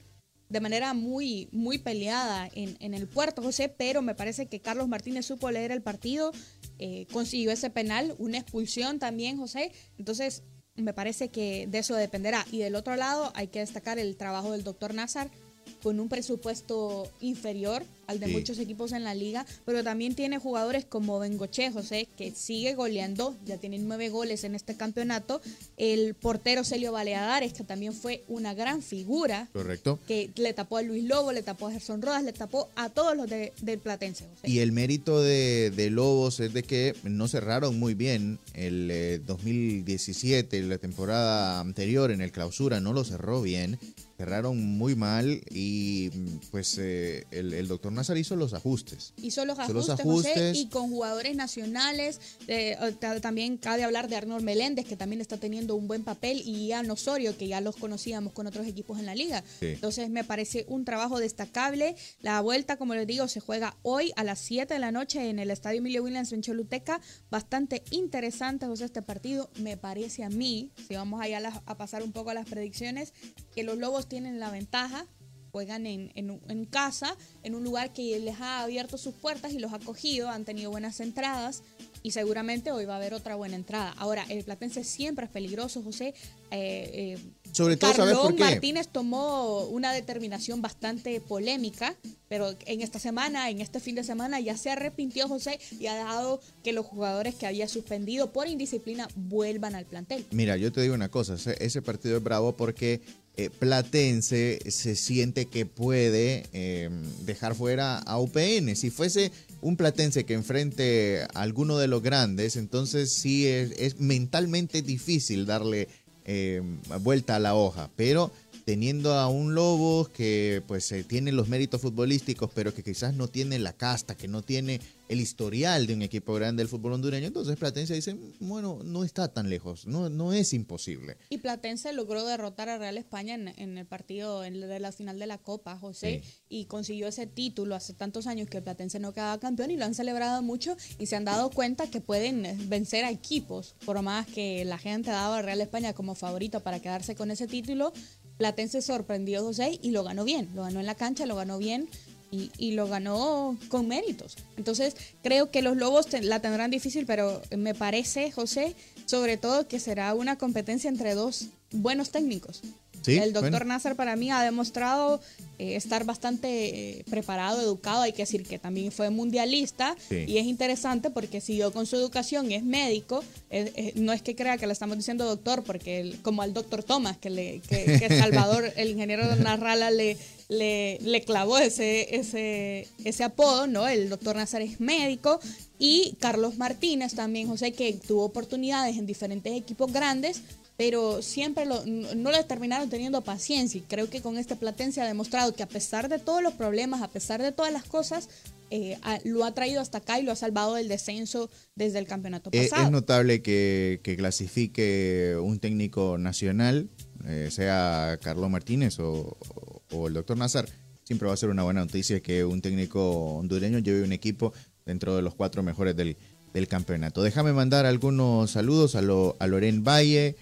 de manera muy, muy peleada en, en el puerto, José, pero me parece que Carlos Martínez supo leer el partido, eh, consiguió ese penal, una expulsión también, José, entonces me parece que de eso dependerá. Y del otro lado hay que destacar el trabajo del doctor Nazar, con un presupuesto inferior al de sí. muchos equipos en la liga, pero también tiene jugadores como Bengoche, José, que sigue goleando, ya tiene nueve goles en este campeonato, el portero Celio Baleadares, que también fue una gran figura, correcto, que le tapó a Luis Lobo, le tapó a Gerson Rodas, le tapó a todos los de, del Platense, José. Y el mérito de, de Lobos es de que no cerraron muy bien el eh, dos mil diecisiete, la temporada anterior en el clausura, no lo cerró bien, cerraron muy mal y pues eh, el, el doctor Nazar hizo los ajustes. Hizo los ajustes, los ajustes. José, y con jugadores nacionales. Eh, también cabe hablar de Arnold Meléndez, que también está teniendo un buen papel, y Ian Osorio, que ya los conocíamos con otros equipos en la liga. Sí. Entonces me parece un trabajo destacable. La vuelta, como les digo, se juega hoy a las siete de la noche en el Estadio Emilio Williams en Choluteca. Bastante interesante, José, este partido. Me parece a mí, si vamos allá a, la, a pasar un poco a las predicciones, que los Lobos tienen la ventaja, juegan en, en, en casa, en un lugar que les ha abierto sus puertas y los ha acogido, han tenido buenas entradas y seguramente hoy va a haber otra buena entrada. Ahora, el Platense siempre es peligroso, José. Eh, eh, Sobre todo, ¿sabes por qué? Martínez tomó una determinación bastante polémica, pero en esta semana, en este fin de semana, ya se arrepintió, José, y ha dejado que los jugadores que había suspendido por indisciplina vuelvan al plantel. Mira, yo te digo una cosa, ese, ese partido es bravo porque eh, Platense se siente que puede eh, dejar fuera a U P N. Si fuese un Platense que enfrente a alguno de los grandes, entonces sí es, es mentalmente difícil darle eh, vuelta a la hoja, pero teniendo a un Lobos que pues eh, tiene los méritos futbolísticos, pero que quizás no tiene la casta, que no tiene el historial de un equipo grande del fútbol hondureño, entonces Platense dice, bueno, no está tan lejos, no, no es imposible. Y Platense logró derrotar a Real España en, en el partido en, de la final de la Copa, José, sí. y consiguió ese título hace tantos años que el Platense no quedaba campeón, y lo han celebrado mucho y se han dado cuenta que pueden vencer a equipos, por más que la gente daba a Real España como favorito para quedarse con ese título. Platense sorprendió, José, y lo ganó bien, lo ganó en la cancha, lo ganó bien y, y lo ganó con méritos. Entonces, creo que los Lobos te, la tendrán difícil, pero me parece, José, sobre todo que será una competencia entre dos buenos técnicos. Sí, el doctor bueno. Nazar para mí ha demostrado eh, estar bastante eh, preparado, educado, hay que decir que también fue mundialista, sí. y es interesante porque siguió con su educación, es médico, eh, eh, no es que crea que le estamos diciendo doctor, porque el, como al doctor Thomas, que, le, que, que Salvador, el ingeniero Narrala, le, le, le clavó ese, ese, ese apodo, ¿no? El doctor Nazar es médico, y Carlos Martínez también, José, que tuvo oportunidades en diferentes equipos grandes, pero siempre lo, no le terminaron teniendo paciencia, y creo que con este Platense ha demostrado que a pesar de todos los problemas, a pesar de todas las cosas, eh, a, lo ha traído hasta acá y lo ha salvado del descenso desde el campeonato pasado. Es, es notable que, que clasifique un técnico nacional, eh, sea Carlos Martínez o, o el doctor Nazar. Siempre va a ser una buena noticia que un técnico hondureño lleve un equipo dentro de los cuatro mejores del, del campeonato. Déjame mandar algunos saludos a, lo, a Loren Valle,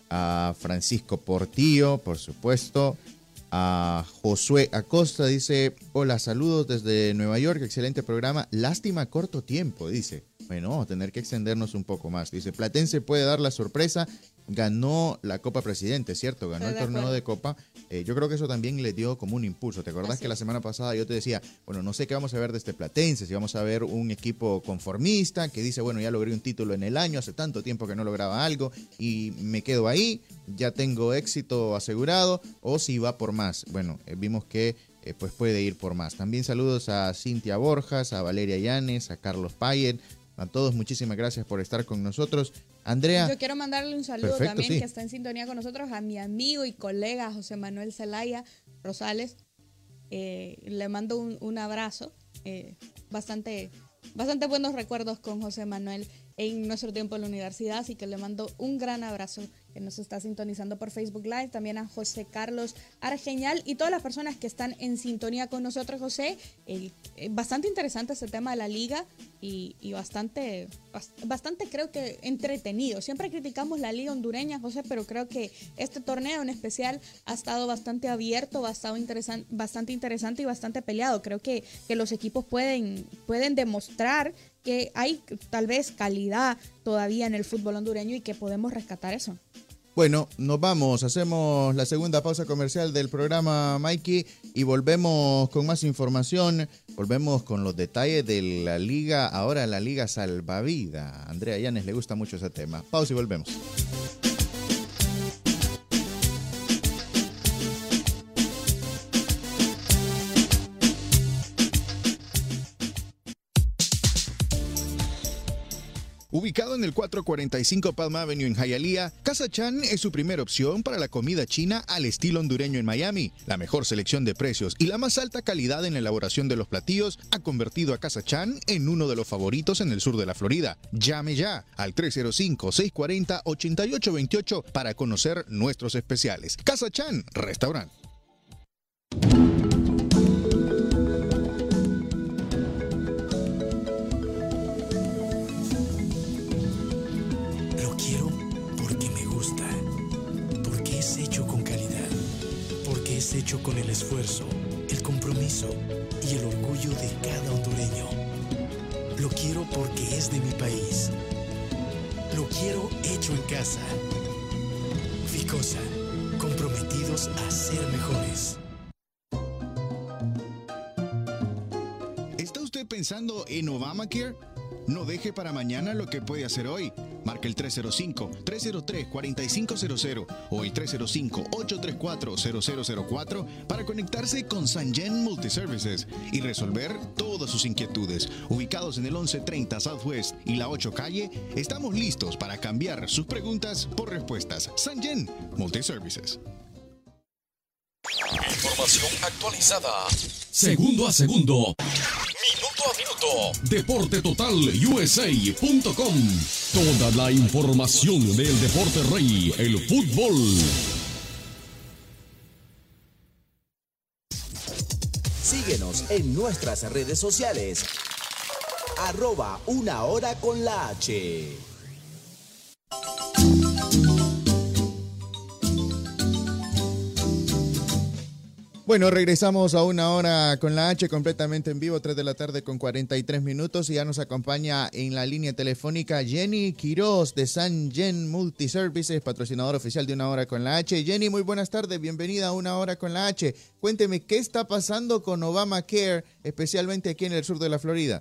a Francisco Portillo, por supuesto, a Josué Acosta, dice, hola, saludos desde Nueva York, excelente programa, lástima corto tiempo, dice. Bueno, vamos a tener que extendernos un poco más. Dice, Platense puede dar la sorpresa, ganó la Copa Presidente, ¿cierto? Ganó el torneo de Copa. Eh, yo creo que eso también le dio como un impulso. ¿Te acordás Así. que la semana pasada yo te decía, bueno, no sé qué vamos a ver de este Platense, si vamos a ver un equipo conformista que dice, bueno, ya logré un título en el año, hace tanto tiempo que no lograba algo y me quedo ahí, ya tengo éxito asegurado, o si va por más. Bueno, eh, vimos que eh, pues puede ir por más. También saludos a Cintia Borjas, a Valeria Llanes, a Carlos Payet. A todos, muchísimas gracias por estar con nosotros. Andrea. Yo quiero mandarle un saludo perfecto, también, sí. que está en sintonía con nosotros, a mi amigo y colega José Manuel Zelaya Rosales. Eh, le mando un, un abrazo. Eh, bastante, bastante buenos recuerdos con José Manuel. en nuestro tiempo en la universidad, así que le mando un gran abrazo que nos está sintonizando por Facebook Live, también a José Carlos Argeñal y todas las personas que están en sintonía con nosotros, José. El, eh, bastante interesante este tema de la liga y, y bastante, bastante creo que entretenido. Siempre criticamos la liga hondureña, José, pero creo que este torneo en especial ha estado bastante abierto, ha estado interesan, bastante interesante y bastante peleado. Creo que, que los equipos pueden, pueden demostrar que hay tal vez calidad todavía en el fútbol hondureño y que podemos rescatar eso. Bueno, nos vamos, hacemos la segunda pausa comercial del programa, Mikey, y volvemos con más información, volvemos con los detalles de la liga, ahora la liga salvavidas. A Andrea Llanes le gusta mucho ese tema. Pausa y volvemos. Ubicado en el cuatrocientos cuarenta y cinco Palm Avenue en Hialeah, Casa Chan es su primera opción para la comida china al estilo hondureño en Miami. La mejor selección de precios y la más alta calidad en la elaboración de los platillos ha convertido a Casa Chan en uno de los favoritos en el sur de la Florida. Llame ya al tres cero cinco, seis cuatro cero, ocho ocho dos ocho para conocer nuestros especiales. Casa Chan, restaurante. Es hecho con el esfuerzo, el compromiso y el orgullo de cada hondureño. Lo quiero porque es de mi país. Lo quiero hecho en casa. Ficosa, comprometidos a ser mejores. ¿Está usted pensando en Obamacare? No deje para mañana lo que puede hacer hoy. Marque el tres cero cinco, tres cero tres, cuatro cinco cero cero o el tres cero cinco, ocho tres cuatro, cero cero cero cuatro para conectarse con Sanjen Multiservices y resolver todas sus inquietudes. Ubicados en el once treinta Southwest y la ocho calle, estamos listos para cambiar sus preguntas por respuestas. Sanjen Multiservices. Información actualizada. Segundo a segundo. Minuto a minuto. Deporte Total U S A punto com. Toda la información del deporte rey, el fútbol. Síguenos en nuestras redes sociales. Arroba Una Hora con la H. Bueno, regresamos a Una Hora con la H completamente en vivo, tres de la tarde con cuarenta y tres minutos y ya nos acompaña en la línea telefónica Jenny Quiroz de Sanjen Multiservices, patrocinador oficial de Una Hora con la H. Jenny, muy buenas tardes, bienvenida a Una Hora con la H. Cuénteme, ¿qué está pasando con Obamacare, especialmente aquí en el sur de la Florida?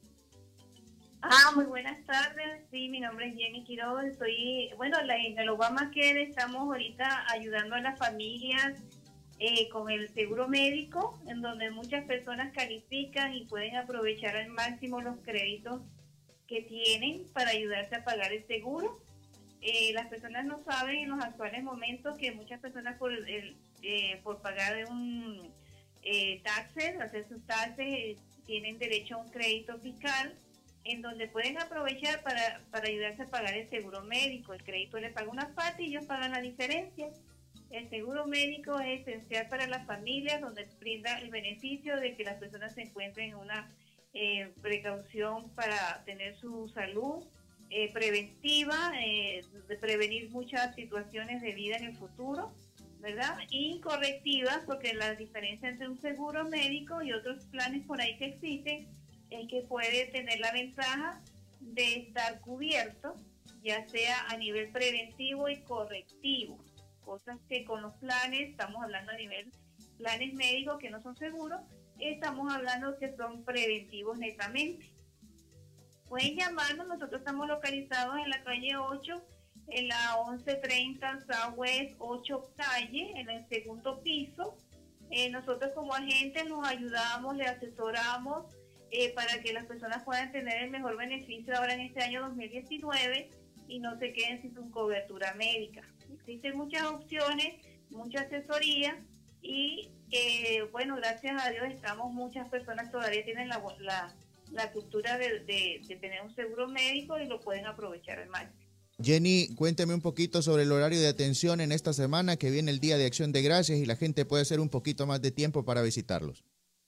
Ah, muy buenas tardes. Sí, mi nombre es Jenny Quiroz. Estoy, bueno, la, en el Obamacare estamos ahorita ayudando a las familias Eh, con el seguro médico, en donde muchas personas califican y pueden aprovechar al máximo los créditos que tienen para ayudarse a pagar el seguro. Eh, las personas no saben en los actuales momentos que muchas personas por el, eh, por pagar un eh, taxes, hacer sus taxes, eh, tienen derecho a un crédito fiscal en donde pueden aprovechar para, para ayudarse a pagar el seguro médico. El crédito le paga una parte y ellos pagan la diferencia. El seguro médico es esencial para las familias, donde brinda el beneficio de que las personas se encuentren en una eh, precaución para tener su salud eh, preventiva, eh, de prevenir muchas situaciones de vida en el futuro, ¿verdad? Y correctivas, porque la diferencia entre un seguro médico y otros planes por ahí que existen es que puede tener la ventaja de estar cubierto, ya sea a nivel preventivo y correctivo. Cosas que con los planes, estamos hablando a nivel planes médicos que no son seguros, estamos hablando que son preventivos netamente. Pueden llamarnos, nosotros estamos localizados en la calle ocho, en la once treinta Southwest ocho calle, en el segundo piso. Eh, nosotros como agentes nos ayudamos, le asesoramos eh, para que las personas puedan tener el mejor beneficio ahora en este año dos mil diecinueve y no se queden sin su cobertura médica. Existen muchas opciones, mucha asesoría y eh, bueno, gracias a Dios estamos, muchas personas todavía tienen la, la, la cultura de, de, de tener un seguro médico y lo pueden aprovechar al máximo. Jenny, cuénteme un poquito sobre el horario de atención en esta semana que viene el Día de Acción de Gracias y la gente puede hacer un poquito más de tiempo para visitarlos.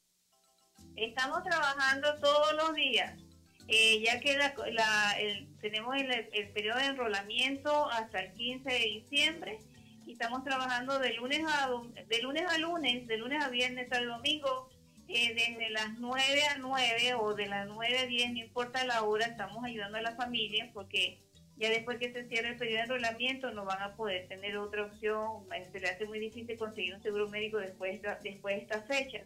Estamos trabajando todos los días, eh, ya que la, la, el, tenemos el, el periodo de enrolamiento hasta el quince de diciembre y estamos trabajando de lunes a de lunes a lunes, de lunes a viernes al domingo, eh, desde las nueve a nueve o de las nueve a diez, no importa la hora, estamos ayudando a las familias porque ya después que se cierre el periodo de enrolamiento no van a poder tener otra opción, se les hace muy difícil conseguir un seguro médico después de, después de estas fechas.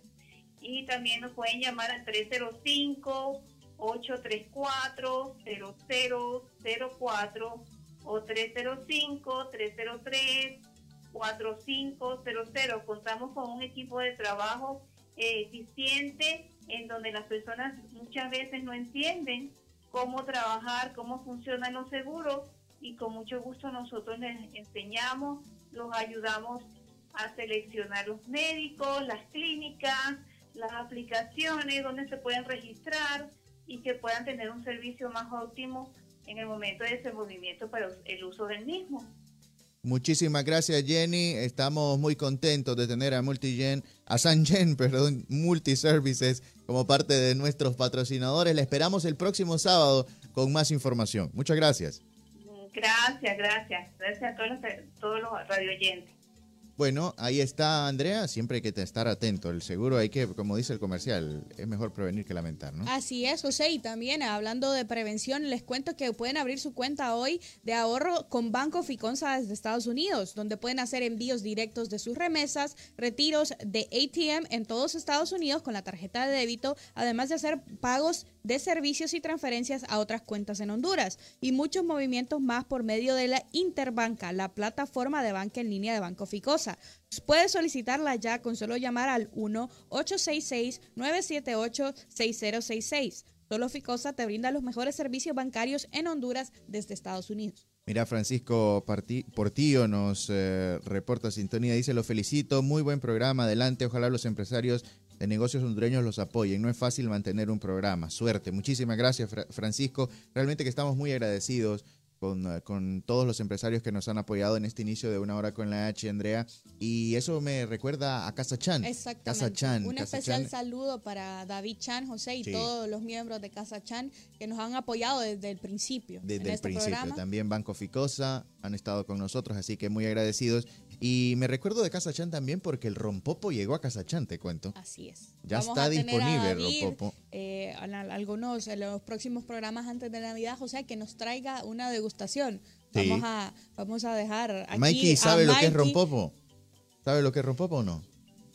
Y también nos pueden llamar al tres cero cinco, ocho tres cuatro, cero cero cero cuatro o tres cero cinco, tres cero tres, cuatro cinco cero cero. Contamos con un equipo de trabajo eh, eficiente en donde las personas muchas veces no entienden cómo trabajar, cómo funcionan los seguros y con mucho gusto nosotros les enseñamos, los ayudamos a seleccionar los médicos, las clínicas, las aplicaciones donde se pueden registrar y que puedan tener un servicio más óptimo en el momento de ese movimiento para el uso del mismo. Muchísimas gracias, Jenny. Estamos muy contentos de tener a Multigen, a Sangen, perdón, Multiservices como parte de nuestros patrocinadores. Le esperamos el próximo sábado con más información. Muchas gracias. Gracias, gracias. Gracias a todos los, todos los radioyentes. Bueno, ahí está, Andrea. Siempre hay que estar atento. El seguro hay que, como dice el comercial, es mejor prevenir que lamentar, ¿no? Así es, José. Y también hablando de prevención, les cuento que pueden abrir su cuenta hoy de ahorro con Banco Ficonsa desde Estados Unidos, donde pueden hacer envíos directos de sus remesas, retiros de A T M en todos Estados Unidos con la tarjeta de débito, además de hacer pagos de servicios y transferencias a otras cuentas en Honduras y muchos movimientos más por medio de la Interbanca, la plataforma de banca en línea de Banco Ficosa. Puedes solicitarla ya con solo llamar al uno ocho seis seis, nueve siete ocho, seis cero seis seis. Solo Ficosa te brinda los mejores servicios bancarios en Honduras desde Estados Unidos. Mira, Francisco Portillo nos eh, reporta sintonía, dice: lo felicito, muy buen programa, adelante, ojalá los empresarios de negocios hondureños los apoyen, no es fácil mantener un programa, suerte. Muchísimas gracias, Fra- Francisco, realmente que estamos muy agradecidos con, uh, con todos los empresarios que nos han apoyado en este inicio de Una Hora con la H, Andrea, y eso me recuerda a Casa Chan. Exactamente. Casa Chan. Un Casa especial Chan. saludo para David Chan, José, y Sí. todos los miembros de Casa Chan que nos han apoyado desde el principio. Desde en el este principio, programa. también Banco Ficosa han estado con nosotros, así que muy agradecidos. Y me recuerdo de Casa Chan también porque el rompopo llegó a Casa Chan, te cuento. Así es. Ya Vamos está a tener disponible a el David, rompopo. eh, en al- algunos, en los próximos programas antes de Navidad, José, que nos traiga una degustación. Sí. Vamos a vamos a dejar aquí Mikey, a ¿sabe lo que es Mikey. rompopo? ¿Sabe lo que es rompopo o no?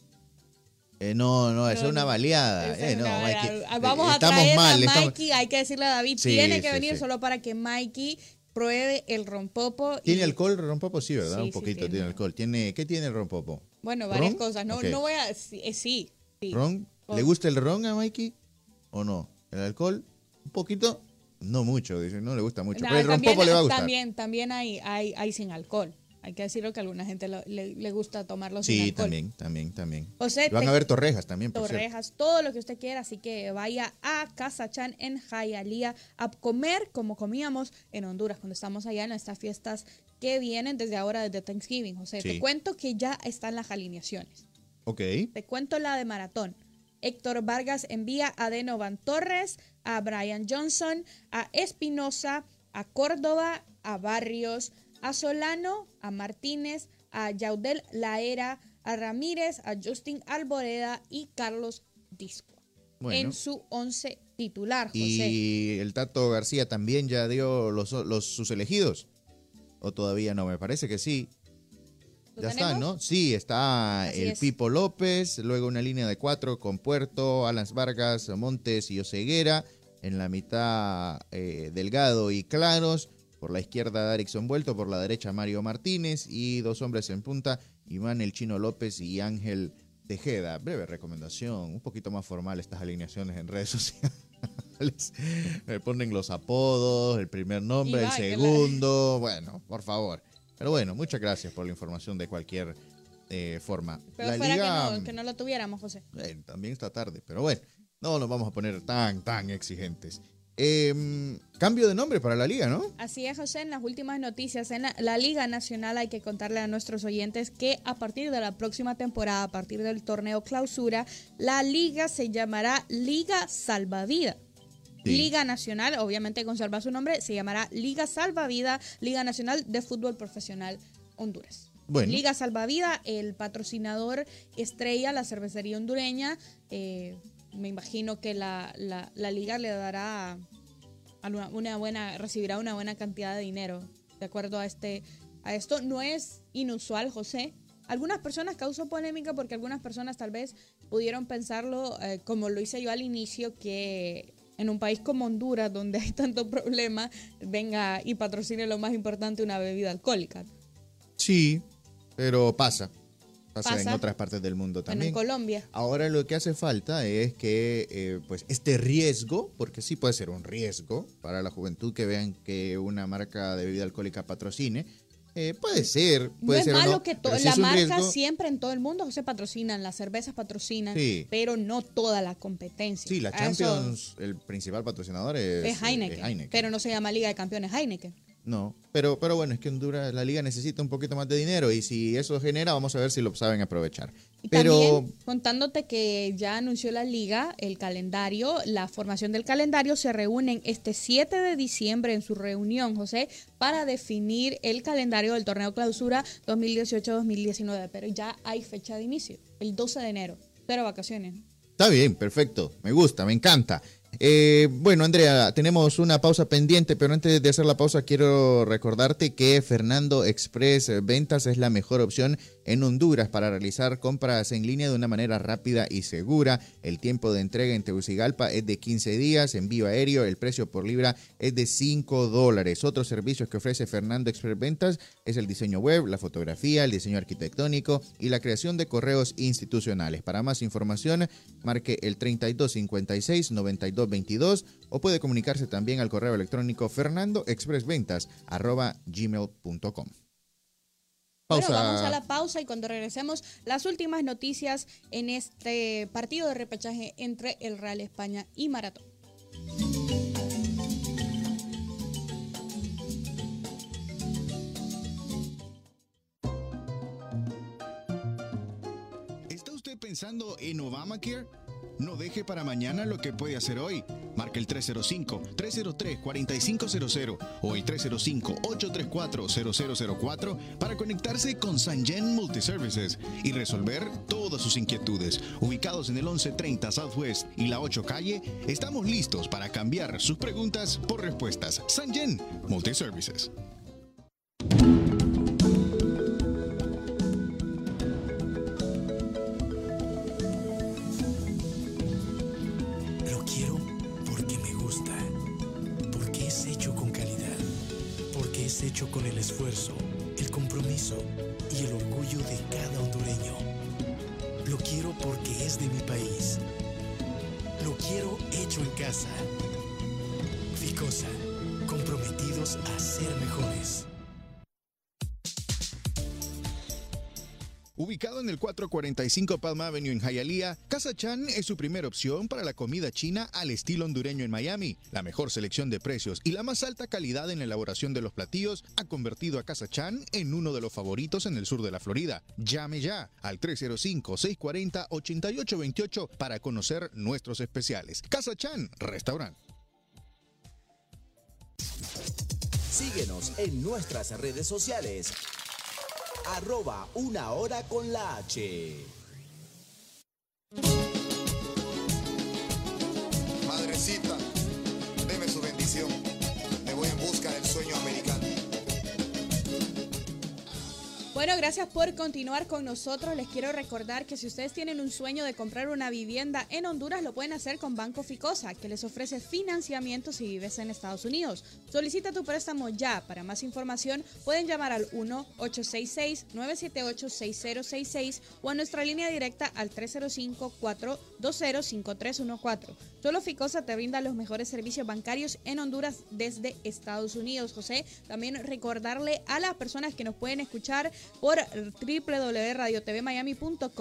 Eh, no, no, eso No, es una no. baleada. Esa Eh, es no, una- Mikey, Vamos eh, a estamos traer mal, a estamos- Mikey, hay que decirle a David, Sí, tiene que sí, venir sí. solo para que Mikey pruebe el rompopo. ¿Tiene y, alcohol el rompopo? Sí, ¿verdad? Sí, Un sí poquito tiene. tiene alcohol. ¿Tiene, ¿Qué tiene el rompopo? Bueno, varias ¿Ron? cosas. No, Ok. no voy a... Sí, eh, sí, sí. ¿Ron? ¿Le Oh. gusta el ron a Mikey o no? ¿El alcohol? ¿Un poquito? No mucho, dice, no le gusta mucho. Nah, Pero el también, rompopo le va a gustar. También, también hay, hay, hay sin alcohol. Hay que decirlo que a alguna gente lo- le, le gusta tomarlo sin Sí, alcohol. también, también, también. José, Van te- a haber torrejas también, por cierto. Torrejas, todo lo que usted quiera, así que vaya a Casa Chan en Hialeah a comer como comíamos en Honduras cuando estamos allá en estas fiestas que vienen desde ahora, desde Thanksgiving. José, Sí. te cuento que ya están las alineaciones. Ok. Te cuento la de maratón. Héctor Vargas envía a Denovan Torres, a Brian Johnson, a Espinosa, a Córdoba, a Barrios, a Solano, a Martínez, a Yaudel Laera, a Ramírez, a Justin Alboreda y Carlos Disco. Bueno. En su once titular, José. ¿Y el Tato García también ya dio los, los sus elegidos? ¿O todavía no? Me parece que sí. ¿Lo Ya está, tenemos? ¿no? Sí, está Así el es. Pipo López, luego una línea de cuatro con Puerto, Alan Vargas, Montes y Oseguera. En la mitad, eh, Delgado y Claros. Por la izquierda, Darixon Vuelto. Por la derecha, Mario Martínez. Y dos hombres en punta, Iván El Chino López y Ángel Tejeda. Breve recomendación, un poquito más formal estas alineaciones en redes sociales. Me ponen los apodos, el primer nombre, Iván, el que la- segundo. Bueno, por favor. Pero bueno, muchas gracias por la información de cualquier eh, forma. Pero la fuera liga que, no, que no lo tuviéramos, José. eh, también está tarde, pero bueno. No nos vamos a poner tan, tan exigentes. Eh, cambio de nombre para la liga, ¿no? Así es, José. En las últimas noticias, en la, la Liga Nacional hay que contarle a nuestros oyentes que a partir de la próxima temporada, a partir del torneo clausura, la liga se llamará Liga Salvavidas. Sí. Liga Nacional, obviamente conserva su nombre, se llamará Liga Salvavidas, Liga Nacional de Fútbol Profesional Honduras. Bueno. Liga Salvavidas, el patrocinador estrella, la cervecería hondureña. Eh, me imagino que la, la, la liga le dará una, una buena, recibirá una buena cantidad de dinero, de acuerdo a este, a esto. No es inusual, José. Algunas personas causó polémica porque algunas personas tal vez pudieron pensarlo, eh, como lo hice yo al inicio, que en un país como Honduras, donde hay tanto problema, venga y patrocine lo más importante, una bebida alcohólica. Sí, pero pasa. Pasa, pasa en otras partes del mundo también. Bueno, en Colombia. Ahora lo que hace falta es que eh, pues este riesgo, porque sí puede ser un riesgo para la juventud que vean que una marca de bebida alcohólica patrocine, eh, puede ser. Puede no ser es malo no, que to- si la es marca riesgo, siempre en todo el mundo se patrocinan, las cervezas patrocinan, sí, pero no toda la competencia. Sí, la Champions, el principal patrocinador es, es, Heineken, es Heineken, pero no se llama Liga de Campeones Heineken. No, pero, pero bueno, es que Honduras, la liga necesita un poquito más de dinero y si eso genera, vamos a ver si lo saben aprovechar. Y pero también, contándote que ya anunció la liga el calendario, la formación del calendario, se reúnen este siete de diciembre en su reunión, José, para definir el calendario del torneo clausura dos mil dieciocho dos mil diecinueve, pero ya hay fecha de inicio, el doce de enero, pero vacaciones. Está bien, perfecto, me gusta, me encanta. Eh, bueno, Andrea, tenemos una pausa pendiente, pero antes de hacer la pausa quiero recordarte que Fernando Express Ventas es la mejor opción en Honduras para realizar compras en línea de una manera rápida y segura. El tiempo de entrega en Tegucigalpa es de quince días, envío aéreo, el precio por libra es de cinco dólares. Otros servicios que ofrece Fernando Express Ventas es el diseño web, la fotografía, el diseño arquitectónico y la creación de correos institucionales. Para más información, marque el treinta y dos cincuenta y seis noventa y dos veintidós o puede comunicarse también al correo electrónico fernandoexpressventas arroba gmail punto com. Pausa. Bueno, vamos a la pausa y cuando regresemos, las últimas noticias en este partido de repechaje entre el Real España y Maratón. ¿Está usted pensando en Obamacare? No deje para mañana lo que puede hacer hoy. Marca el tres cero cinco, tres cero tres, cuatro cinco cero cero o el tres cero cinco, ocho tres cuatro, cero cero cero cuatro para conectarse con Sangen Multiservices y resolver todas sus inquietudes. Ubicados en el once treinta Southwest y la ocho calle, estamos listos para cambiar sus preguntas por respuestas. Sangen Multiservices. Hecho con el esfuerzo, el compromiso y el orgullo de cada hondureño. Lo quiero porque es de mi país. Lo quiero hecho en casa. Ficosa, comprometidos a ser mejores. Ubicado en el cuatrocientos cuarenta y cinco Palm Avenue en Hialeah, Casa Chan es su primera opción para la comida china al estilo hondureño en Miami. La mejor selección de precios y la más alta calidad en la elaboración de los platillos ha convertido a Casa Chan en uno de los favoritos en el sur de la Florida. Llame ya al tres cero cinco, seis cuatro cero, ocho ocho dos ocho para conocer nuestros especiales. Casa Chan, restaurante. Síguenos en nuestras redes sociales. Arroba una hora con la H. Madrecita, deme su bendición. Me voy en busca del sueño americano. Bueno, gracias por continuar con nosotros. Les quiero recordar que si ustedes tienen un sueño de comprar una vivienda en Honduras, lo pueden hacer con Banco Ficosa, que les ofrece financiamiento si vives en Estados Unidos. Solicita tu préstamo ya. Para más información, pueden llamar al uno ocho seis seis, nueve siete ocho, seis cero seis seis o a nuestra línea directa al tres cero cinco, cuatro dos cero, cinco tres uno cuatro. Solo Ficosa te brinda los mejores servicios bancarios en Honduras desde Estados Unidos. José, también recordarle a las personas que nos pueden escuchar por doble u doble u doble u punto radio t v miami punto com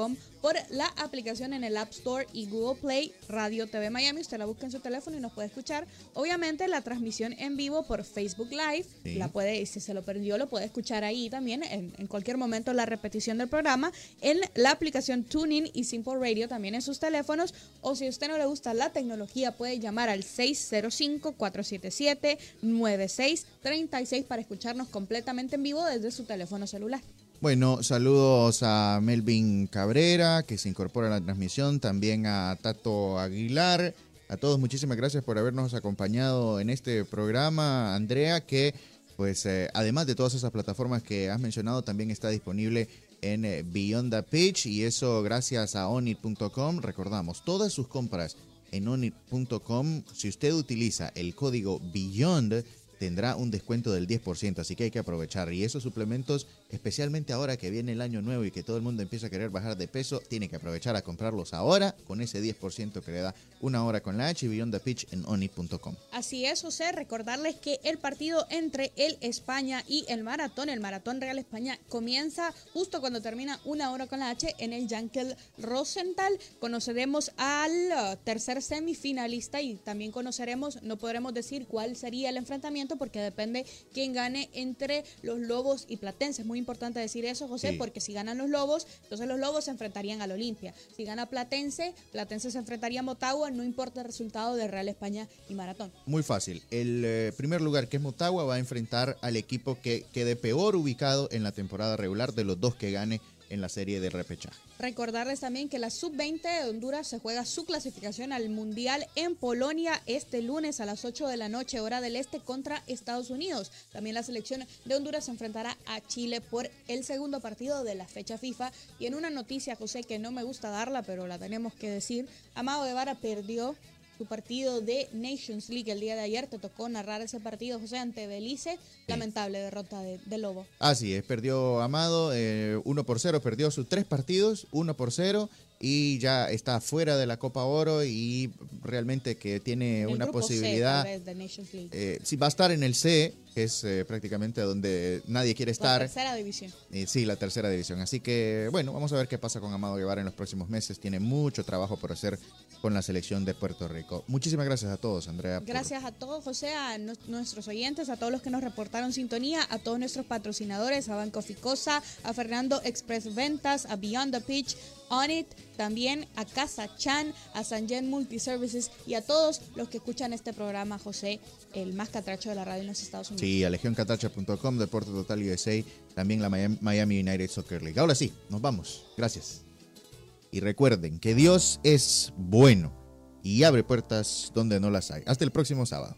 por la aplicación en el App Store y Google Play, Radio T V Miami. Usted la busca en su teléfono y nos puede escuchar. Obviamente la transmisión en vivo por Facebook Live, sí. la puede, si se lo perdió, lo puede escuchar ahí también, en, en cualquier momento la repetición del programa, en la aplicación TuneIn y Simple Radio también en sus teléfonos, o si a usted no le gusta la tecnología, puede llamar al seis cero cinco, cuatro siete siete, nueve seis tres seis para escucharnos completamente en vivo desde su teléfono celular. Bueno, saludos a Melvin Cabrera, que se incorpora a la transmisión, también a Tato Aguilar. A todos, muchísimas gracias por habernos acompañado en este programa. Andrea, que pues eh, además de todas esas plataformas que has mencionado, también está disponible en eh, Beyond the Pitch, y eso gracias a onit punto com. Recordamos, todas sus compras en onit punto com, si usted utiliza el código BEYOND, tendrá un descuento del diez por ciento, así que hay que aprovechar. Y esos suplementos, especialmente ahora que viene el año nuevo y que todo el mundo empieza a querer bajar de peso, tiene que aprovechar a comprarlos ahora con ese diez por ciento que le da Una Hora con la H y Beyond the Pitch en onit punto com. Así es, José, recordarles que el partido entre el España y el Maratón, el Maratón Real España, comienza justo cuando termina Una Hora con la H en el Yankel Rosenthal. Conoceremos al tercer semifinalista y también conoceremos, no podremos decir cuál sería el enfrentamiento, porque depende quién gane entre los Lobos y Platense. Es muy importante decir eso, José, sí. porque si ganan los Lobos, entonces los Lobos se enfrentarían al Olimpia. Si gana Platense, Platense se enfrentaría a Motagua, no importa el resultado de Real España y Maratón. Muy fácil. El eh, primer lugar, que es Motagua, va a enfrentar al equipo que quede peor ubicado en la temporada regular de los dos que gane en la serie de repechaje. Recordarles también que la sub veinte de Honduras se juega su clasificación al Mundial en Polonia este lunes a las ocho de la noche, hora del este, contra Estados Unidos. También la selección de Honduras se enfrentará a Chile por el segundo partido de la fecha FIFA. Y en una noticia, José, que no me gusta darla, pero la tenemos que decir, Amado Guevara perdió su partido de Nations League el día de ayer. Te tocó narrar ese partido, José, ante Belice. Lamentable derrota de, de Lobo. Así es, perdió Amado eh, uno por cero, perdió sus tres partidos, uno por cero, y ya está fuera de la Copa Oro, y realmente que tiene el una grupo posibilidad. C, tal vez, de Nations League. Eh, sí, va a estar en el C, que es eh, prácticamente donde nadie quiere estar. La tercera división. Eh, sí, la tercera división. Así que, bueno, vamos a ver qué pasa con Amado Guevara en los próximos meses. Tiene mucho trabajo por hacer con la selección de Puerto Rico. Muchísimas gracias a todos, Andrea. Gracias por... a todos, José, a no, nuestros oyentes, a todos los que nos reportaron sintonía, a todos nuestros patrocinadores, a Banco Ficosa, a Fernando Express Ventas, a Beyond the Pitch, Onit, también a Casa Chan, a Sanjen Multiservices y a todos los que escuchan este programa, José, el más catracho de la radio en los Estados Unidos. Sí, a legión catracha punto com, Deporte Total U S A, también la Miami United Soccer League. Ahora sí, nos vamos. Gracias. Y recuerden que Dios es bueno y abre puertas donde no las hay. Hasta el próximo sábado.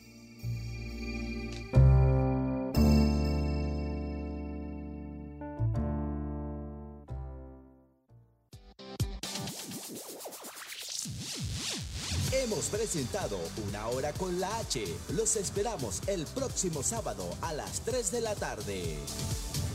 Hemos presentado Una Hora con la H. Los esperamos el próximo sábado a las tres de la tarde.